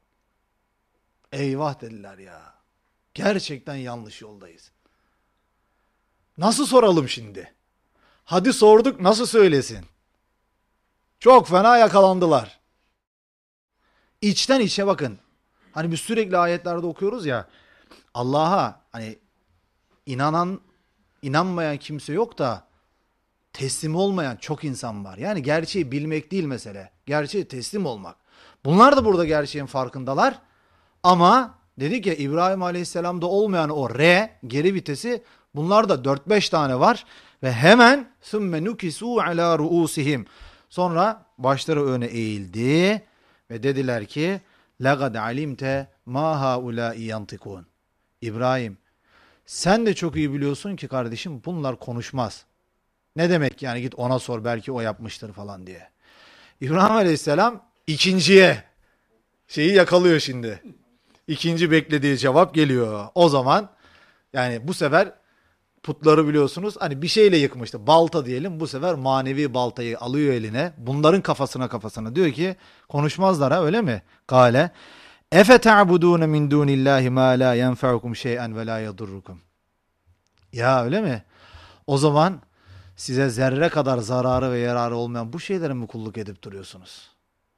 Eyvah dediler ya. Gerçekten yanlış yoldayız. Nasıl soralım şimdi? Hadi sorduk nasıl söylesin? Çok fena yakalandılar. İçten içe bakın. Hani biz sürekli ayetlerde okuyoruz ya. Allah'a hani inanan, inanmayan kimse yok da teslim olmayan çok insan var. Yani gerçeği bilmek değil mesele. Gerçeği teslim olmak. Bunlar da burada gerçeğin farkındalar. Ama dedik ya İbrahim Aleyhisselam'da olmayan o R, geri vitesi, bunlar da dört beş tane var. Ve hemen ثُمَّ نُكِسُوا عَلَى رُؤُسِهِمْ. Sonra başları öne eğildi ve dediler ki لَقَدْ عَلِمْتَ مَا هَا اُولَٰئِ يَنْتِقُونَ. İbrahim sen de çok iyi biliyorsun ki kardeşim bunlar konuşmaz. Ne demek yani git ona sor belki o yapmıştır falan diye. İbrahim Aleyhisselam ikinciye şeyi yakalıyor şimdi. İkinci beklediği cevap geliyor. O zaman yani bu sefer putları biliyorsunuz hani bir şeyle yıkmıştı. Balta diyelim, bu sefer manevi baltayı alıyor eline. Bunların kafasına kafasına diyor ki konuşmazlar ha öyle mi? Kale efe ta'budun min dunillahi ma la yenfa'ukum şey'en ve la yadurrukum. Ya öyle mi? O zaman size zerre kadar zararı ve yararı olmayan bu şeylere mi kulluk edip duruyorsunuz?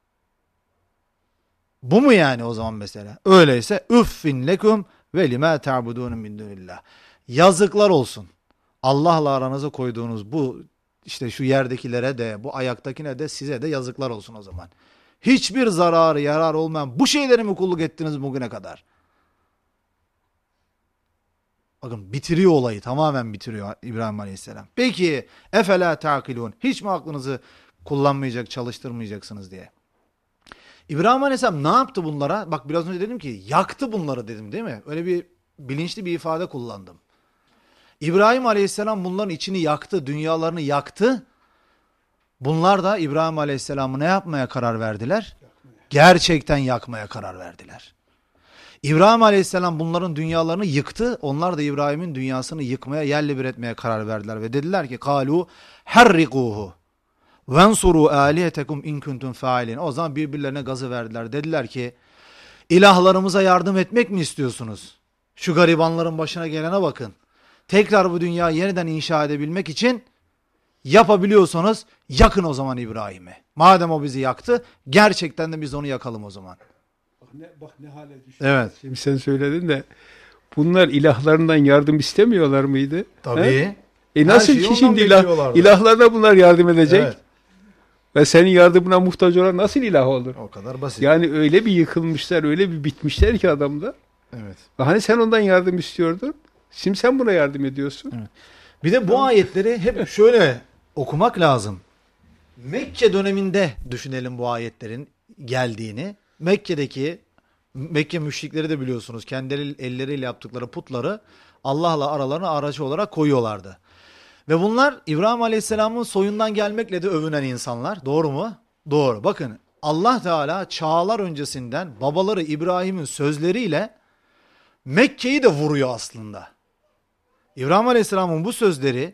Bu mu yani o zaman mesela? Öyleyse üffin lekum ve lima ta'budun min dunillah. Yazıklar olsun. Allah'la aranıza koyduğunuz bu işte şu yerdekilere de bu ayaktakine de size de yazıklar olsun o zaman. Hiçbir zararı yararı olmayan bu şeylere mi kulluk ettiniz bugüne kadar? Bakın bitiriyor olayı, tamamen bitiriyor İbrahim Aleyhisselam. Peki efela ta'kilun. Hiç mi aklınızı kullanmayacak, çalıştırmayacaksınız diye. İbrahim Aleyhisselam ne yaptı bunlara? Bak biraz önce dedim ki yaktı bunları dedim değil mi? Öyle bir bilinçli bir ifade kullandım. İbrahim Aleyhisselam bunların içini yaktı, dünyalarını yaktı. Bunlar da İbrahim Aleyhisselam'ı ne yapmaya karar verdiler? Gerçekten yakmaya karar verdiler. İbrahim Aleyhisselam bunların dünyalarını yıktı. Onlar da İbrahim'in dünyasını yıkmaya, yerle bir etmeye karar verdiler. Ve dediler ki kalu harrikuhu vensuru alihetekum in kuntum failin. O zaman birbirlerine gazı verdiler. Dediler ki ilahlarımıza yardım etmek mi istiyorsunuz? Şu garibanların başına gelene bakın. Tekrar bu dünyayı yeniden inşa edebilmek için Yapabiliyorsanız yakın o zaman İbrahim'i. Madem o bizi yaktı, gerçekten de biz onu yakalım o zaman. Bak ne, bak ne hale düştü. Evet. Şimdi sen söyledin de bunlar ilahlarından yardım istemiyorlar mıydı? Tabii. He? E nasıl şeyi ki ondan şimdi ilah, bekliyorlardı. ilahlarına bunlar yardım edecek? Evet. Ve senin yardımına muhtaç olan nasıl ilah olur? O kadar basit. Yani öyle bir yıkılmışlar, öyle bir bitmişler ki adamlar. Evet. Hani sen ondan yardım istiyordun? Şimdi sen buna yardım ediyorsun. Evet. Bir de bu ayetleri hep şöyle okumak lazım. Mekke döneminde düşünelim bu ayetlerin geldiğini. Mekke'deki Mekke müşrikleri de biliyorsunuz kendi elleriyle yaptıkları putları Allah'la aralarına aracı olarak koyuyorlardı. Ve bunlar İbrahim Aleyhisselam'ın soyundan gelmekle de övünen insanlar. Doğru mu? Doğru. Bakın Allah Teala çağlar öncesinden babaları İbrahim'in sözleriyle Mekke'yi de vuruyor aslında. İbrahim Aleyhisselam'ın bu sözleri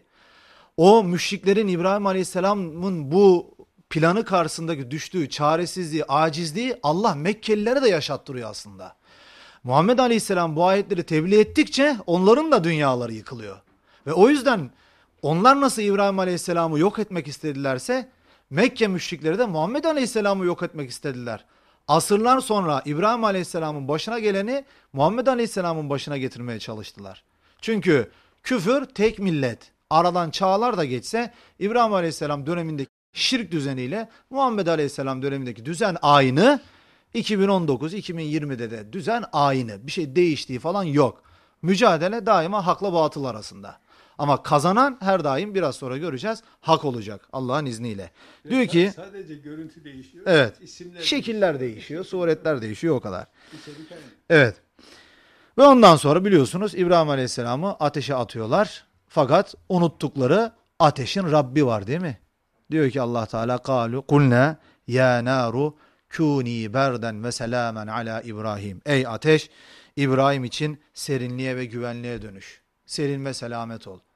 o müşriklerin İbrahim Aleyhisselam'ın bu planı karşısındaki düştüğü çaresizliği, acizliği Allah Mekkelilere de yaşattırıyor aslında. Muhammed Aleyhisselam bu ayetleri tebliğ ettikçe onların da dünyaları yıkılıyor. Ve o yüzden onlar nasıl İbrahim Aleyhisselam'ı yok etmek istedilerse Mekke müşrikleri de Muhammed Aleyhisselam'ı yok etmek istediler. Asırlar sonra İbrahim Aleyhisselam'ın başına geleni Muhammed Aleyhisselam'ın başına getirmeye çalıştılar. Çünkü küfür tek millet. Aradan çağlar da geçse İbrahim Aleyhisselam dönemindeki şirk düzeniyle Muhammed Aleyhisselam dönemindeki düzen aynı. iki bin on dokuz iki bin yirmide de düzen aynı. Bir şey değiştiği falan yok. Mücadele daima hakla batıl arasında. Ama kazanan her daim biraz sonra göreceğiz hak olacak Allah'ın izniyle. Evet, diyor ki sadece görüntü değişiyor. Evet. İsimler şekiller değişiyor, değişiyor, suretler değişiyor o kadar. Evet. Ve ondan sonra biliyorsunuz İbrahim Aleyhisselam'ı ateşe atıyorlar. Fakat unuttukları ateşin Rabbi var değil mi? Diyor ki Allah Teala kalu kulna ya naru kuni berden ve selamen ala İbrahim. Ey ateş İbrahim için serinliğe ve güvenliğe dönüş. Serin ve selamet ol.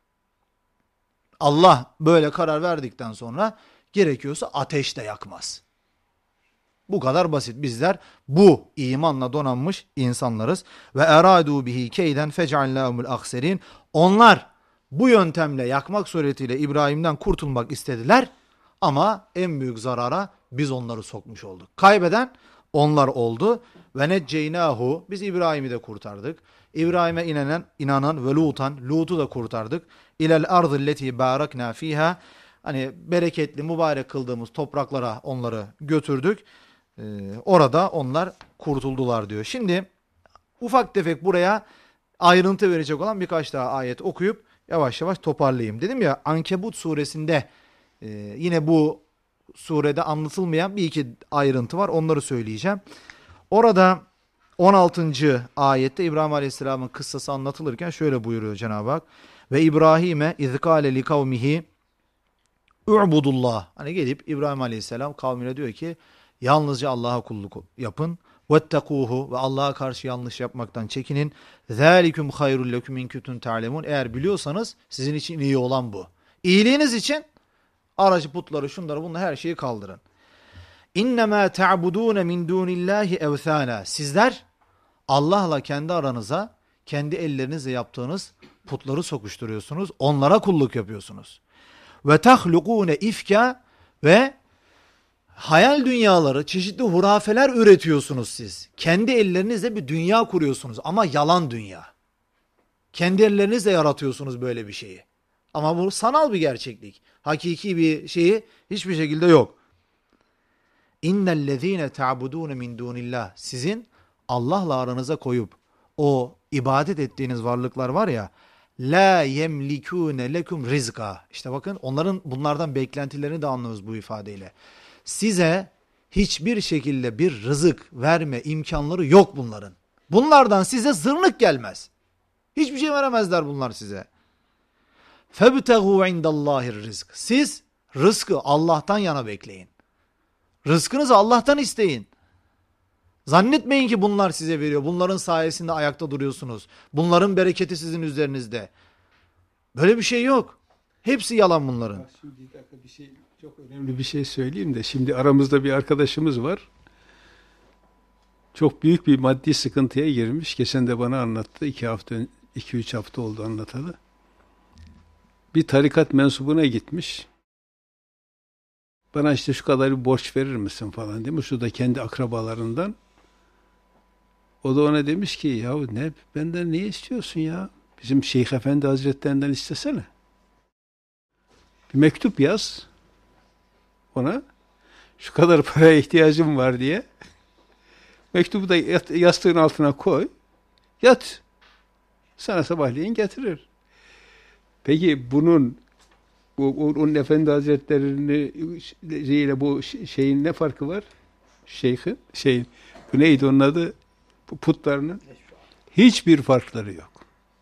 Allah böyle karar verdikten sonra gerekiyorsa ateş de yakmaz. Bu kadar basit. Bizler bu imanla donanmış insanlarız. Ve eradu bihi keyden fec'allahumul akserin. Onlar bu yöntemle yakmak suretiyle İbrahim'den kurtulmak istediler. Ama en büyük zarara biz onları sokmuş olduk. Kaybeden onlar oldu. Ve necceynahu. Biz İbrahim'i de kurtardık. İbrahim'e inanan, inanan ve Lutan, Lut'u da kurtardık. İlel ardilleti barakna fiha. Hani bereketli, mübarek kıldığımız topraklara onları götürdük. Ee, orada onlar kurtuldular diyor. Şimdi ufak tefek buraya ayrıntı verecek olan birkaç daha ayet okuyup yavaş yavaş toparlayayım. Dedim ya Ankebut suresinde e, yine bu surede anlatılmayan bir iki ayrıntı var. Onları söyleyeceğim. Orada on altıncı ayette İbrahim Aleyhisselam'ın kıssası anlatılırken şöyle buyuruyor Cenab-ı Hak. Ve İbrahim'e izkâle li kavmihi u'budullah. Hani gelip İbrahim Aleyhisselam kavmine diyor ki yalnızca Allah'a kulluk yapın. Vettekuhu ve Allah'a karşı yanlış yapmaktan çekinin. Zâliküm hayrul leküm in kuntum ta'lemun. Eğer biliyorsanız sizin için iyi olan bu. İyiliğiniz için aracı putları şunları bunları her şeyi kaldırın. İnnemâ te'abudûne min dûnillâhi evthâna. Sizler Allah'la kendi aranıza, kendi ellerinizle yaptığınız putları sokuşturuyorsunuz. Onlara kulluk yapıyorsunuz. Ve tahlukûne ifka ve hayal dünyaları, çeşitli hurafeler üretiyorsunuz siz. Kendi ellerinizle bir dünya kuruyorsunuz ama yalan dünya. Kendi ellerinizle yaratıyorsunuz böyle bir şeyi. Ama bu sanal bir gerçeklik. Hakiki bir şeyi hiçbir şekilde yok. İnnellezîne te'abudûne min dûnillah. Sizin Allah'la aranıza koyup o ibadet ettiğiniz varlıklar var ya, la yemlikûne lekum rizqa. İşte bakın onların bunlardan beklentilerini de anlıyoruz bu ifadeyle. Size hiçbir şekilde bir rızık verme imkanları yok bunların. Bunlardan size zırnık gelmez. Hiçbir şey veremezler bunlar size. فَبْتَغُوا عِنْدَ اللّٰهِ الرِّزْقِ. Siz rızkı Allah'tan yana bekleyin. Rızkınızı Allah'tan isteyin. Zannetmeyin ki bunlar size veriyor. Bunların sayesinde ayakta duruyorsunuz. Bunların bereketi sizin üzerinizde. Böyle bir şey yok. Hepsi yalan bunların. Şimdi bir dakika bir şey, çok önemli bir şey söyleyeyim de. Şimdi aramızda bir arkadaşımız var. Çok büyük bir maddi sıkıntıya girmiş. Geçen de bana anlattı. İki hafta, iki üç hafta oldu anlatalı. Bir tarikat mensubuna gitmiş. bana işte şu kadar bir borç verir misin falan demiş. O da kendi akrabalarından. O da ona demiş ki yahu ne benden ne istiyorsun ya? Bizim Şeyh Efendi Hazretlerinden istesene. Bir mektup yaz ona. Şu kadar paraya ihtiyacım var diye. Mektubu da yastığın altına koy. Yat. Sana sabahleyin getirir. Peki bunun bu onun Efendi Hazretleri'yle bu şeyin ne farkı var? Şeyhin, şeyin. Bu neydi onun adı? Bu putlarının. Hiçbir farkları yok.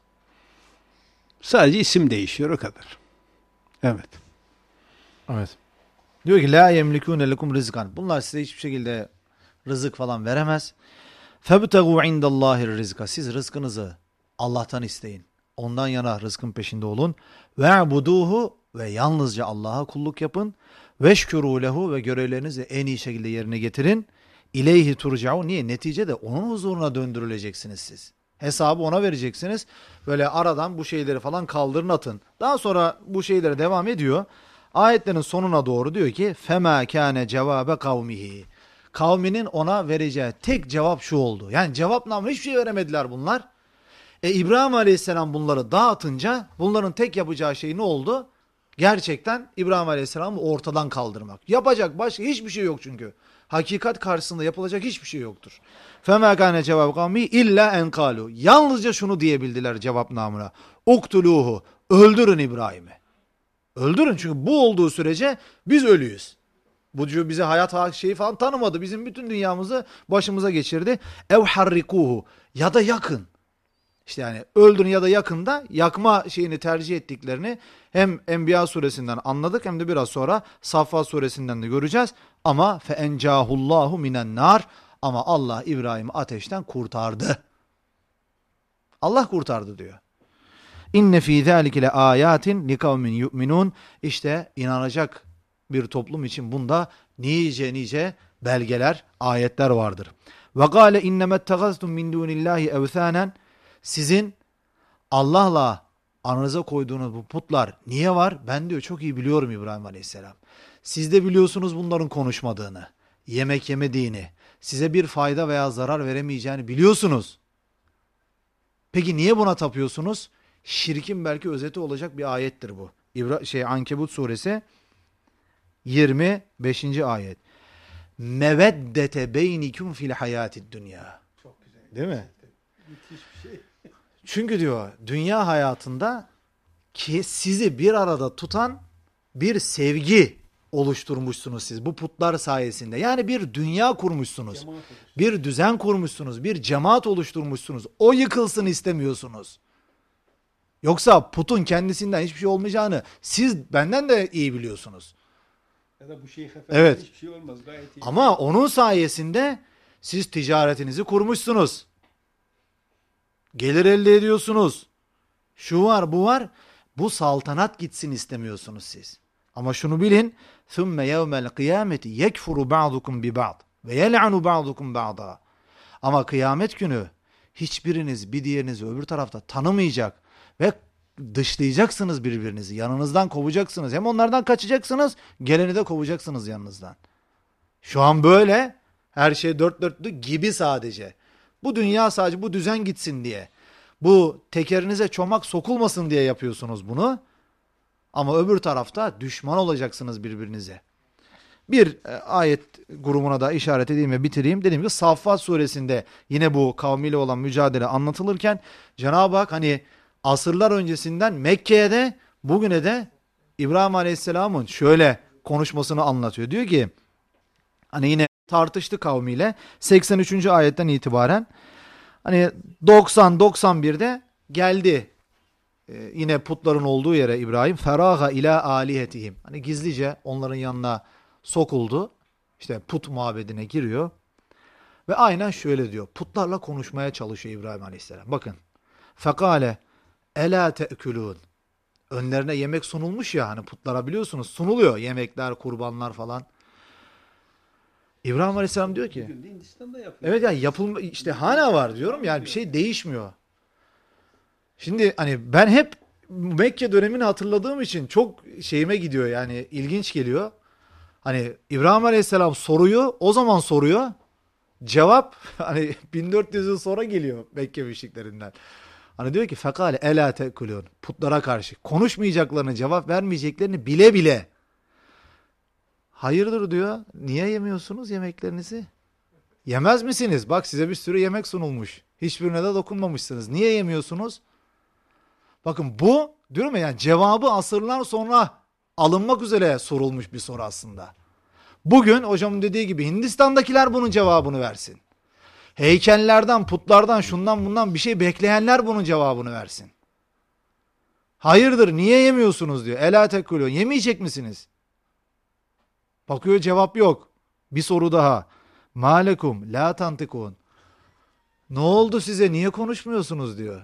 Sadece isim değişiyor o kadar. Evet. Evet. Diyor ki la yemlikune lekum rizkan. Bunlar size hiçbir şekilde rızık falan veremez. Febtegu indallahi rizka. Siz rızkınızı Allah'tan isteyin. Ondan yana rızkın peşinde olun. Ve'buduhu ve yalnızca Allah'a kulluk yapın. Veşkuru lehu ve görevlerinizi en iyi şekilde yerine getirin. İleyhi turcaun. Niye? Neticede onun huzuruna döndürüleceksiniz siz. Hesabı ona vereceksiniz. Böyle aradan bu şeyleri falan kaldırın atın. Daha sonra bu şeylere devam ediyor. Ayetlerin sonuna doğru diyor ki فَمَا كَانَ جَوَابَ قَوْمِهِ. Kavminin ona vereceği tek cevap şu oldu. Yani cevapname hiçbir şey veremediler bunlar. E İbrahim Aleyhisselam bunları dağıtınca bunların tek yapacağı şey ne oldu? Gerçekten İbrahim Aleyhisselam'ı ortadan kaldırmak. Yapacak başka hiçbir şey yok çünkü. Hakikat karşısında yapılacak hiçbir şey yoktur. فَمَا كَانَ جَوَابَ قَوْمِهِ اِلَّا اَنْ قَالُوا. Yalnızca şunu diyebildiler cevapnamına. اُقْتُلُوهُ. Öldürün İbrahim'i. Öldürün çünkü bu olduğu sürece biz ölüyüz. Bu bize hayat şeyi falan tanımadı. Bizim bütün dünyamızı başımıza geçirdi. Ev harrikuhu. Ya da yakın. İşte yani öldürün ya da yakında yakma şeyini tercih ettiklerini hem Enbiya suresinden anladık hem de biraz sonra Saffat suresinden de göreceğiz. Ama fe encahullahu minen nar. Ama Allah İbrahim'i ateşten kurtardı. Allah kurtardı diyor. İnne fî zâlike le âyâtin li kavmin yu'minûn. İşte inanacak bir toplum için bunda nice nice belgeler, ayetler vardır. Ve gâle innemettegaztum min dûnillâhi evthânen. Sizin Allah'la aranıza koyduğunuz bu putlar niye var? Ben diyor çok iyi biliyorum İbrahim Aleyhisselam. Siz de biliyorsunuz bunların konuşmadığını, yemek yemediğini, size bir fayda veya zarar veremeyeceğini biliyorsunuz. Peki niye buna tapıyorsunuz? Şirkin belki özeti olacak bir ayettir bu. İbra şey Ankebut suresi yirmi beşinci ayet. Meveddete beynikum fil hayatid dünya. Çok güzel. Değil mi? Müthiş bir şey. Çünkü diyor dünya hayatında ki sizi bir arada tutan bir sevgi oluşturmuşsunuz siz bu putlar sayesinde. Yani bir dünya kurmuşsunuz. Bir düzen kurmuşsunuz. Bir cemaat oluşturmuşsunuz. O yıkılsın istemiyorsunuz. Yoksa putun kendisinden hiçbir şey olmayacağını siz benden de iyi biliyorsunuz. Ya da bu Şeyh Efendi evet. Hiçbir şey olmaz. Gayet iyi. Ama onun sayesinde siz ticaretinizi kurmuşsunuz. Gelir elde ediyorsunuz. Şu var bu var. Bu saltanat gitsin istemiyorsunuz siz. Ama şunu bilin. ثُمَّ يَوْمَ الْقِيَامَةِ يَكْفُرُ بَعْضُكُمْ بِبَعْضٍ وَيَلْعَنُ بَعْضُكُمْ بَعْضًا. Ama kıyamet günü hiçbiriniz bir diğerinizi öbür tarafta tanımayacak ve dışlayacaksınız birbirinizi. Yanınızdan kovacaksınız. Hem onlardan kaçacaksınız, geleni de kovacaksınız yanınızdan. Şu an böyle her şey dört dörtlük gibi sadece. Bu dünya sadece bu düzen gitsin diye. Bu tekerinize çomak sokulmasın diye yapıyorsunuz bunu. Ama öbür tarafta düşman olacaksınız birbirinize. Bir e, ayet grubuna da işaret edeyim ve bitireyim. Dediğim gibi Saffat suresinde yine bu kavmiyle olan mücadele anlatılırken Cenab-ı Hak hani asırlar öncesinden Mekke'ye de bugüne de İbrahim Aleyhisselam'ın şöyle konuşmasını anlatıyor. Diyor ki hani yine tartıştı kavmiyle seksen üçüncü ayetten itibaren hani doksan doksan birde geldi ee, yine putların olduğu yere İbrahim feraga ila alihetihim. Hani gizlice onların yanına sokuldu. İşte put mabedine giriyor. Ve aynen şöyle diyor. Putlarla konuşmaya çalışıyor İbrahim Aleyhisselam. Bakın. Fekale ela te'kulun. Önlerine yemek sunulmuş ya hani putlara biliyorsunuz sunuluyor. Yemekler, kurbanlar falan. İbrahim Aleyhisselam diyor ki evet yani yapılma işte hala var diyorum yani bir şey değişmiyor. Şimdi hani ben hep Mekke dönemini hatırladığım için çok şeyime gidiyor yani ilginç geliyor. Hani İbrahim Aleyhisselam soruyu o zaman soruyor. Cevap hani bin dört yüz yıl sonra geliyor Mekke müşriklerinden. Hani diyor ki fekale ela tekulun, putlara karşı konuşmayacaklarını, cevap vermeyeceklerini bile bile. Hayırdır diyor. Niye yemiyorsunuz yemeklerinizi? Yemez misiniz? Bak size bir sürü yemek sunulmuş. Hiçbirine de dokunmamışsınız. Niye yemiyorsunuz? Bakın bu diyorum ya, yani cevabı asırlar sonra alınmak üzere sorulmuş bir soru aslında. Bugün hocamın dediği gibi Hindistan'dakiler bunun cevabını versin. Heykellerden, putlardan, şundan bundan bir şey bekleyenler bunun cevabını versin. Hayırdır niye yemiyorsunuz diyor. Ela tekulun, yemeyecek misiniz? Bakıyor cevap yok. Bir soru daha. Malekum la tantikun. Ne oldu size, niye konuşmuyorsunuz diyor.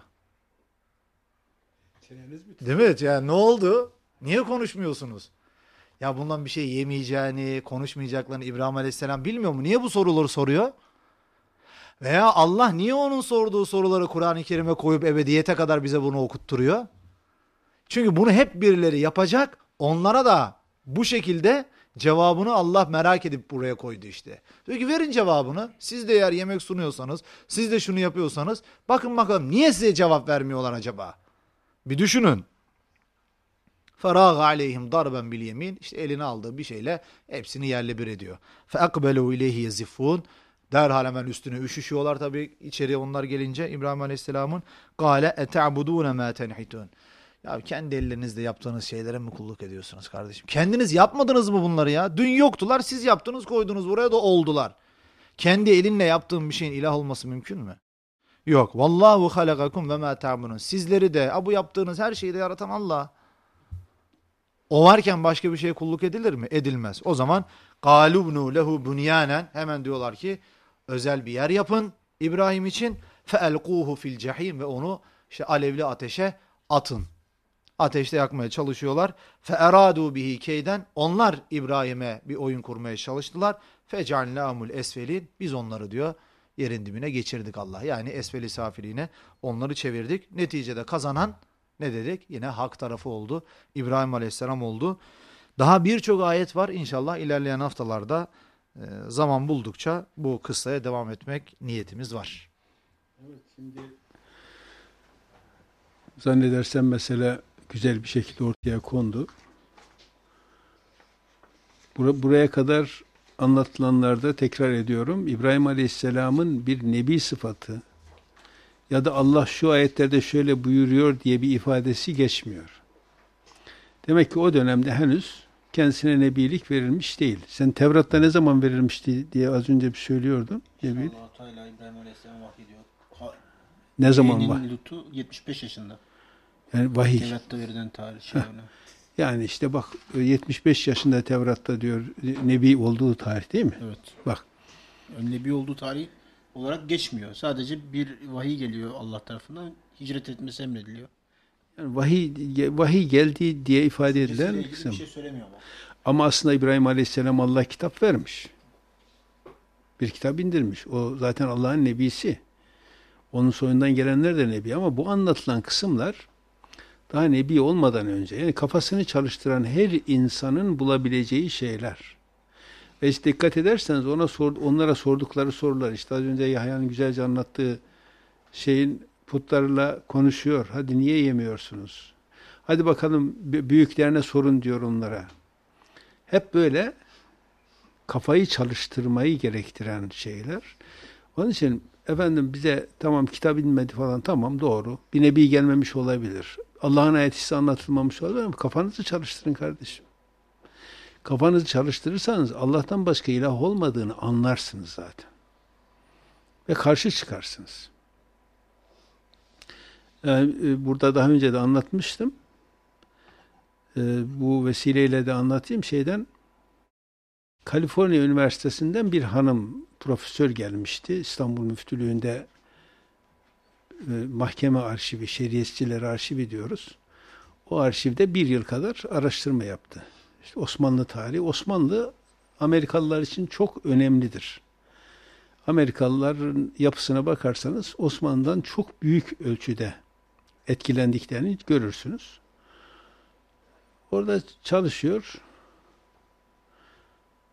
Değil mi? Yani ne oldu? Niye konuşmuyorsunuz? Ya bundan bir şey yemeyeceğini, konuşmayacaklarını İbrahim Aleyhisselam bilmiyor mu? Niye bu soruları soruyor? Veya Allah niye onun sorduğu soruları Kur'an-ı Kerim'e koyup ebediyete kadar bize bunu okutturuyor? Çünkü bunu hep birileri yapacak. Onlara da bu şekilde cevabını Allah merak edip buraya koydu işte. Diyor ki verin cevabını. Siz de eğer yemek sunuyorsanız, siz de şunu yapıyorsanız, bakın bakalım niye size cevap vermiyorlar acaba? Bir düşünün. فَرَاغَ عَلَيْهِمْ دَرْبًا بِالْيَمِينَ, İşte eline aldığı bir şeyle hepsini yerle bir ediyor. فَاَقْبَلُوا اِلَيْهِ يَزِفُونَ, Derhal hemen üstüne üşüşüyorlar tabii içeriye onlar gelince İbrahim Aleyhisselam'ın. قَالَ اَتَعْبُدُونَ مَا تَنْحِتُونَ, Ya kendi ellerinizle yaptığınız şeylere mi kulluk ediyorsunuz kardeşim? Kendiniz yapmadınız mı bunları ya? Dün yoktular, siz yaptınız, koydunuz buraya da oldular. Kendi elinle yaptığın bir şeyin ilah olması mümkün mü? Yok. Vallahu halakakum ve ma ta'budun. Sizleri de, bu yaptığınız her şeyi de yaratan Allah. O varken başka bir şeye kulluk edilir mi? Edilmez. O zaman galubnu lehu bunyanen, hemen diyorlar ki özel bir yer yapın İbrahim için. Feelquhu fil cehim, ve onu işte alevli ateşe atın. Ateşte yakmaya çalışıyorlar. Feeradu bihi keyden, onlar İbrahim'e bir oyun kurmaya çalıştılar. Fecalnâhumul esfelin, biz onları diyor yerin dibine geçirdik Allah. Yani esfeli safiliğine onları çevirdik. Neticede kazanan ne dedik? Yine hak tarafı oldu. İbrahim Aleyhisselam oldu. Daha birçok ayet var. İnşallah ilerleyen haftalarda e, zaman buldukça bu kıssaya devam etmek niyetimiz var. Evet, şimdi zannedersem mesela güzel bir şekilde ortaya kondu. Bur- buraya kadar anlatılanlarda tekrar ediyorum, İbrahim Aleyhisselam'ın bir nebi sıfatı ya da Allah şu ayetlerde şöyle buyuruyor diye bir ifadesi geçmiyor. Demek ki o dönemde henüz kendisine nebilik verilmiş değil. Sen Tevrat'ta ne zaman verilmişti diye az önce bir söylüyordun. Allah-u Teala İbrahim Aleyhisselam vahyediyor. Ne zaman var? Lutu yetmiş beş yaşında. Yani vahiy. Tevrat'ta verilen tarih şey öyle. Yani işte bak yetmiş beş yaşında Tevrat'ta diyor nebi olduğu tarih değil mi? Evet. Bak. Nebi olduğu tarih olarak geçmiyor. Sadece bir vahiy geliyor Allah tarafından. Hicret etmesi emrediliyor. Yani vahiy, vahiy geldi diye ifade edilen kısım. Bir şey söylemiyor ama. Ama aslında İbrahim Aleyhisselam Allah kitap vermiş. Bir kitap indirmiş. O zaten Allah'ın nebisi. Onun soyundan gelenler de nebi, ama bu anlatılan kısımlar daha nebi olmadan önce, yani kafasını çalıştıran her insanın bulabileceği şeyler. Ve işte dikkat ederseniz ona sor, onlara sordukları sorular, işte az önce Yahya'nın güzelce anlattığı şeyin putlarla konuşuyor. Hadi niye yemiyorsunuz? Hadi bakalım büyüklerine sorun diyor onlara. Hep böyle kafayı çalıştırmayı gerektiren şeyler. Onun için efendim bize tamam kitap inmedi falan, tamam doğru. Bir nebi gelmemiş olabilir. Allah'ın ayeti size anlatılmamış olabilir ama kafanızı çalıştırın kardeşim. Kafanızı çalıştırırsanız Allah'tan başka ilah olmadığını anlarsınız zaten. Ve karşı çıkarsınız. Yani burada daha önce de anlatmıştım. Bu vesileyle de anlatayım şeyden. Kaliforniya Üniversitesi'nden bir hanım profesör gelmişti. İstanbul Müftülüğü'nde e, mahkeme arşivi, şeriatçiler arşivi diyoruz. O arşivde bir yıl kadar araştırma yaptı. İşte Osmanlı tarihi. Osmanlı Amerikalılar için çok önemlidir. Amerikalıların yapısına bakarsanız Osmanlı'dan çok büyük ölçüde etkilendiklerini görürsünüz. Orada çalışıyor.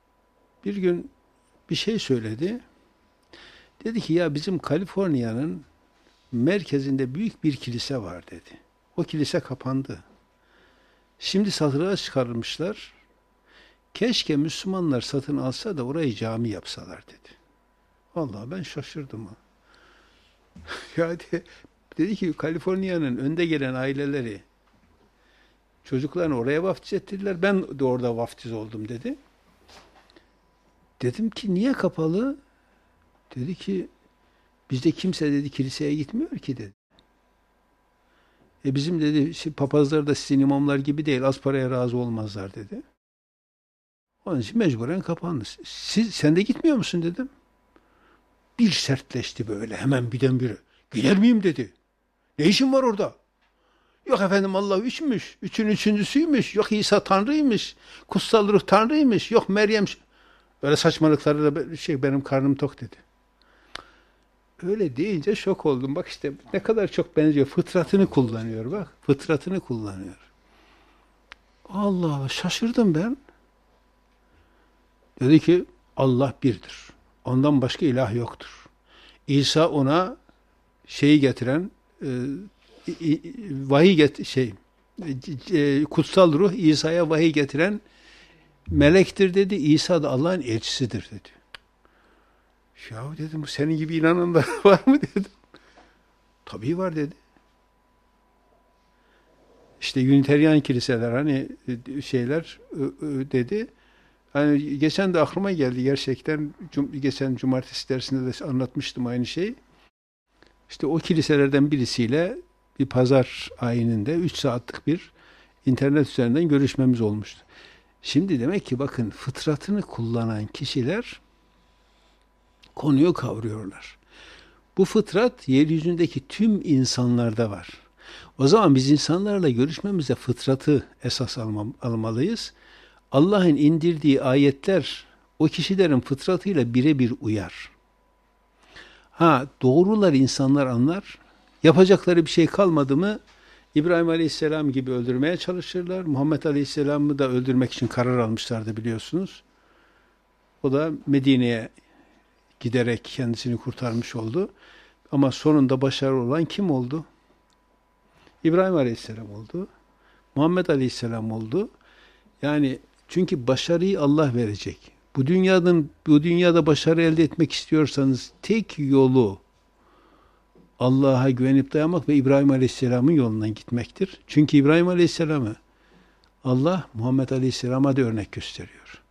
bir gün bir şey söyledi. Dedi ki ya bizim Kaliforniya'nın merkezinde büyük bir kilise var dedi. O kilise kapandı. Şimdi satılığa çıkarılmışlar. Keşke Müslümanlar satın alsa da orayı cami yapsalar dedi. Vallahi ben şaşırdım ha. Ya de, dedi ki Kaliforniya'nın önde gelen aileleri çocuklarını oraya vaftiz ettirdiler. Ben de orada vaftiz oldum dedi. Dedim ki niye kapalı? Dedi ki bizde kimse dedi kiliseye gitmiyor ki dedi. E bizim dedi papazlar da sizin imamlar gibi değil, az paraya razı olmazlar dedi. Onun için mecburen kapandı. Siz, sen de gitmiyor musun dedim. Bir sertleşti böyle hemen birdenbire. Gider miyim dedi. Ne işin var orada? Yok efendim Allah üçmüş. Üçün üçüncüsüymüş. Yok İsa Tanrı'ymış. Kutsal Ruh Tanrı'ymış. Yok Meryem. Böyle saçmalıkları da şey benim karnım tok dedi. Öyle deyince şok oldum. Bak işte ne kadar çok benziyor. Fıtratını kullanıyor bak. Fıtratını kullanıyor. Allah Allah şaşırdım ben. Dedi ki Allah birdir. Ondan başka ilah yoktur. İsa ona şeyi getiren e, vahiy get şey e, kutsal ruh İsa'ya vahiy getiren melektir dedi. İsa da Allah'ın elçisidir dedi. Ya dedim senin gibi inananlar var mı dedim. Tabii var dedi. İşte Unitarian kiliseler hani şeyler dedi. Hani geçen de aklıma geldi gerçekten. Geçen cumartesi dersinde de anlatmıştım aynı şeyi. İşte o kiliselerden birisiyle bir pazar ayininde üç saatlik bir internet üzerinden görüşmemiz olmuştu. Şimdi demek ki bakın fıtratını kullanan kişiler konuyu kavruyorlar. Bu fıtrat yeryüzündeki tüm insanlarda var. O zaman biz insanlarla görüşmemizde fıtratı esas almam, almalıyız. Allah'ın indirdiği ayetler o kişilerin fıtratıyla birebir uyar. Ha doğrular insanlar anlar. Yapacakları bir şey kalmadı mı İbrahim Aleyhisselam gibi öldürmeye çalışırlar. Muhammed Aleyhisselam'ı da öldürmek için karar almışlardı biliyorsunuz. O da Medine'ye giderek kendisini kurtarmış oldu. Ama sonunda başarılı olan kim oldu? İbrahim Aleyhisselam oldu. Muhammed Aleyhisselam oldu. Yani çünkü başarıyı Allah verecek. Bu dünyanın bu dünyada başarı elde etmek istiyorsanız tek yolu Allah'a güvenip dayanmak ve İbrahim Aleyhisselam'ın yolundan gitmektir. Çünkü İbrahim Aleyhisselam'ı Allah Muhammed Aleyhisselam'a da örnek gösteriyor.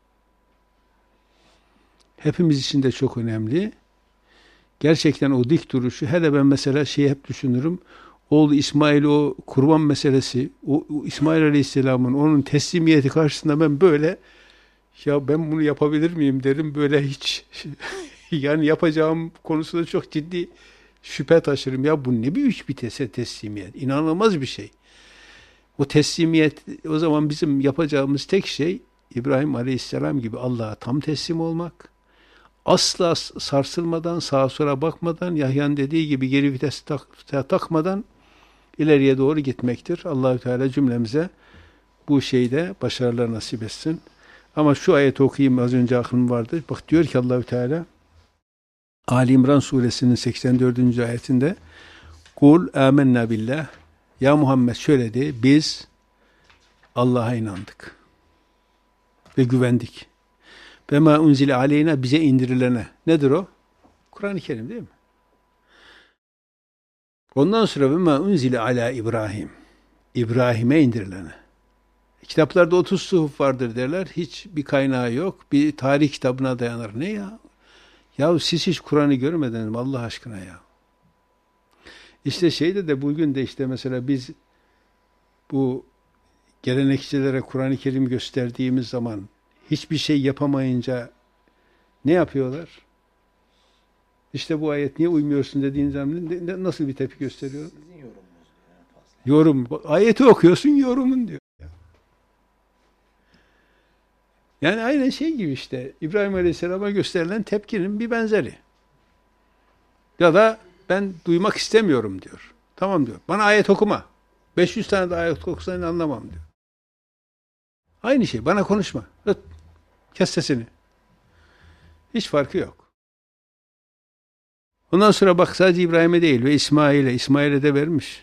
Hepimiz için de çok önemli. Gerçekten o dik duruşu, hele ben mesela şeyi hep düşünürüm. Oğlu İsmail o kurban meselesi, o, o İsmail Aleyhisselam'ın onun teslimiyeti karşısında ben böyle ya ben bunu yapabilir miyim derim böyle hiç yani yapacağım konusunda çok ciddi şüphe taşırım. Ya bu ne büyük bir teslimiyet. İnanılmaz bir şey. O teslimiyet o zaman bizim yapacağımız tek şey İbrahim Aleyhisselam gibi Allah'a tam teslim olmak. Asla sarsılmadan, sağa sola bakmadan, Yahya'nın dediği gibi geri vites tak, takmadan ileriye doğru gitmektir. Allahü Teala cümlemize bu şeyde başarılar nasip etsin. Ama şu ayeti okuyayım, az önce aklım vardı. Bak diyor ki Allahü Teala Ali İmran suresinin seksen dördüncü ayetinde Kul âmennâ billah. Ya Muhammed şöyle de biz Allah'a inandık ve güvendik. Ve ma unzile aleyna bize indirilene. Nedir o? Kur'an-ı Kerim değil mi? Ondan sonra ve ma unzile ala İbrahim. İbrahim'e indirilene. Kitaplarda otuz suhuf vardır derler. Hiç bir kaynağı yok. Bir tarih kitabına dayanır. Ne ya? Ya siz hiç Kur'an'ı görmediniz mi Allah aşkına ya? İşte şeyde de bugün de işte mesela biz bu gelenekçilere Kur'an-ı Kerim gösterdiğimiz zaman hiçbir şey yapamayınca ne yapıyorlar? İşte bu ayet niye uymuyorsun dediğin zaman nasıl bir tepki gösteriyor? Sizin yorumunuz diyor. Yorum. Ayeti okuyorsun yorumun diyor. Yani aynen şey gibi işte İbrahim Aleyhisselam'a gösterilen tepkinin bir benzeri. Ya da ben duymak istemiyorum diyor. Tamam diyor. Bana ayet okuma. beş yüz tane de ayet okusan anlamam diyor. Aynı şey. Bana konuşma. Kes sesini. Hiç farkı yok. Ondan sonra bak sadece İbrahim'e değil ve İsmail'e, İsmail'e de vermiş.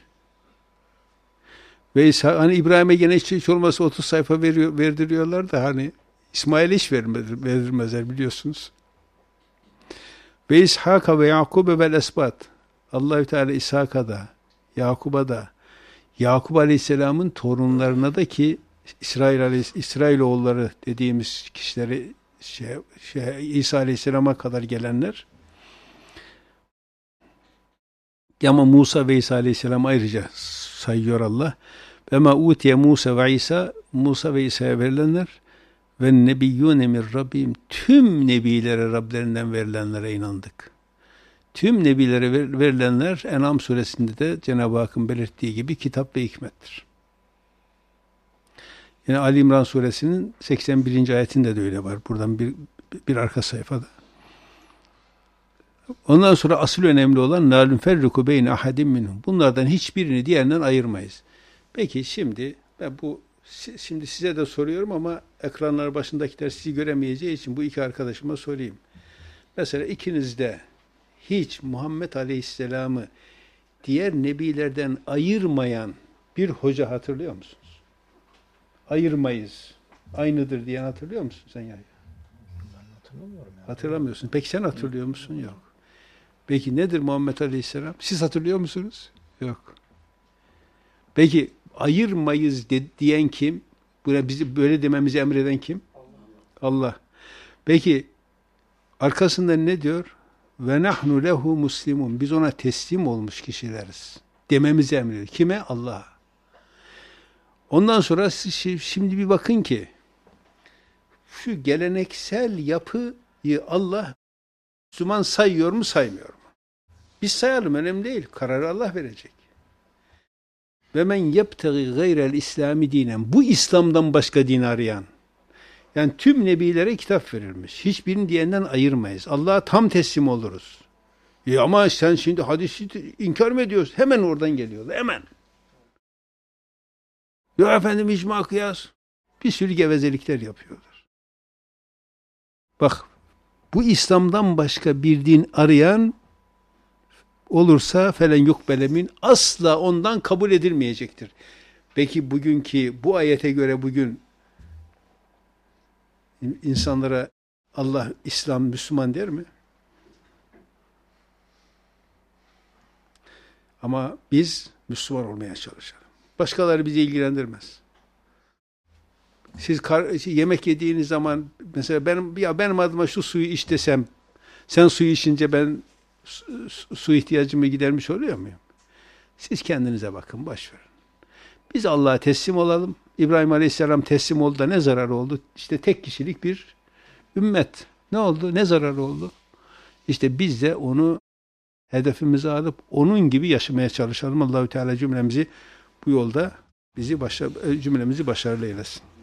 Ve hani İbrahim'e gene hiç, hiç olmazsa otuz sayfa veriyor, verdiriyorlar da hani İsmail'e hiç vermez, verdirmezler biliyorsunuz. Ve İshak'a ve Yakub'e vel esbat. Allahü Teala İshak'a da, Yakub'a da, Yakub Aleyhisselam'ın torunlarına da ki İsrail Aleyhis İsrailoğulları dediğimiz kişileri şey, şey, İsa Aleyhisselam'a kadar gelenler. Ama Musa ve İsa Aleyhisselam ayrıca sayıyor Allah. Ve ma utiye Musa ve İsa, Musa ve İsa'ya verilenler ve nebiyyûne min Rabbim, tüm nebilere Rablerinden verilenlere inandık. Tüm nebilere ver, verilenler En'am suresinde de Cenab-ı Hakk'ın belirttiği gibi kitap ve hikmettir. Yine Ali İmran suresinin seksen birinci ayetinde de öyle var. Buradan bir, bir arka sayfada. Ondan sonra asıl önemli olan la nüferriku beyne ahadim minhum. Bunlardan hiçbirini diğerinden ayırmayız. Peki şimdi ben bu şimdi size de soruyorum ama ekranlar başındakiler sizi göremeyeceği için bu iki arkadaşıma sorayım. Mesela ikiniz de hiç Muhammed Aleyhisselam'ı diğer nebilerden ayırmayan bir hoca hatırlıyor musunuz? Ayırmayız. Aynıdır diyen hatırlıyor musun sen yani? Ben hatırlamıyorum. Yani. Hatırlamıyorsun. Peki sen hatırlıyor musun? Yok. Peki nedir Muhammed Aleyhisselam? Siz hatırlıyor musunuz? Yok. Peki ayırmayız de, diyen kim? Buna bizi böyle dememizi emreden kim? Allah. Allah. Peki arkasında ne diyor? Ve nahnu lehu muslimun. Biz ona teslim olmuş kişileriz. Dememizi emrediyor. Kime? Allah'a. Ondan sonra siz şimdi bir bakın ki şu geleneksel yapıyı Allah Müslüman sayıyor mu saymıyor mu? Biz sayalım, önemli değil. Kararı Allah verecek. Ve men yebtegi gayrel İslami dinen. Bu İslam'dan başka din arayan. Yani tüm nebilere kitap verilmiş. Hiçbirini diğerinden ayırmayız. Allah'a tam teslim oluruz. E ama sen şimdi hadisi inkar mı ediyorsun? Hemen oradan geliyorlar. Hemen. Ya efendim icma kıyas. Bir sürü gevezelikler yapıyorlar. Bak bu İslam'dan başka bir din arayan olursa felen yukbelemin asla ondan kabul edilmeyecektir. Peki bugünkü bu ayete göre bugün insanlara Allah İslam Müslüman der mi? Ama biz Müslüman olmaya çalışalım. Başkaları bizi ilgilendirmez. Siz kar, yemek yediğiniz zaman mesela benim ya benim adıma şu suyu iç desem, sen suyu içince ben su, su ihtiyacımı gidermiş oluyor muyum? Siz kendinize bakın, boş verin. Biz Allah'a teslim olalım. İbrahim Aleyhisselam teslim oldu da ne zararı oldu? İşte tek kişilik bir ümmet. Ne oldu? Ne zararı oldu? İşte biz de onu hedefimize alıp onun gibi yaşamaya çalışalım. Allahü Teala cümlemizi bu yolda bizi başa, cümlemizi başarılı eylesin.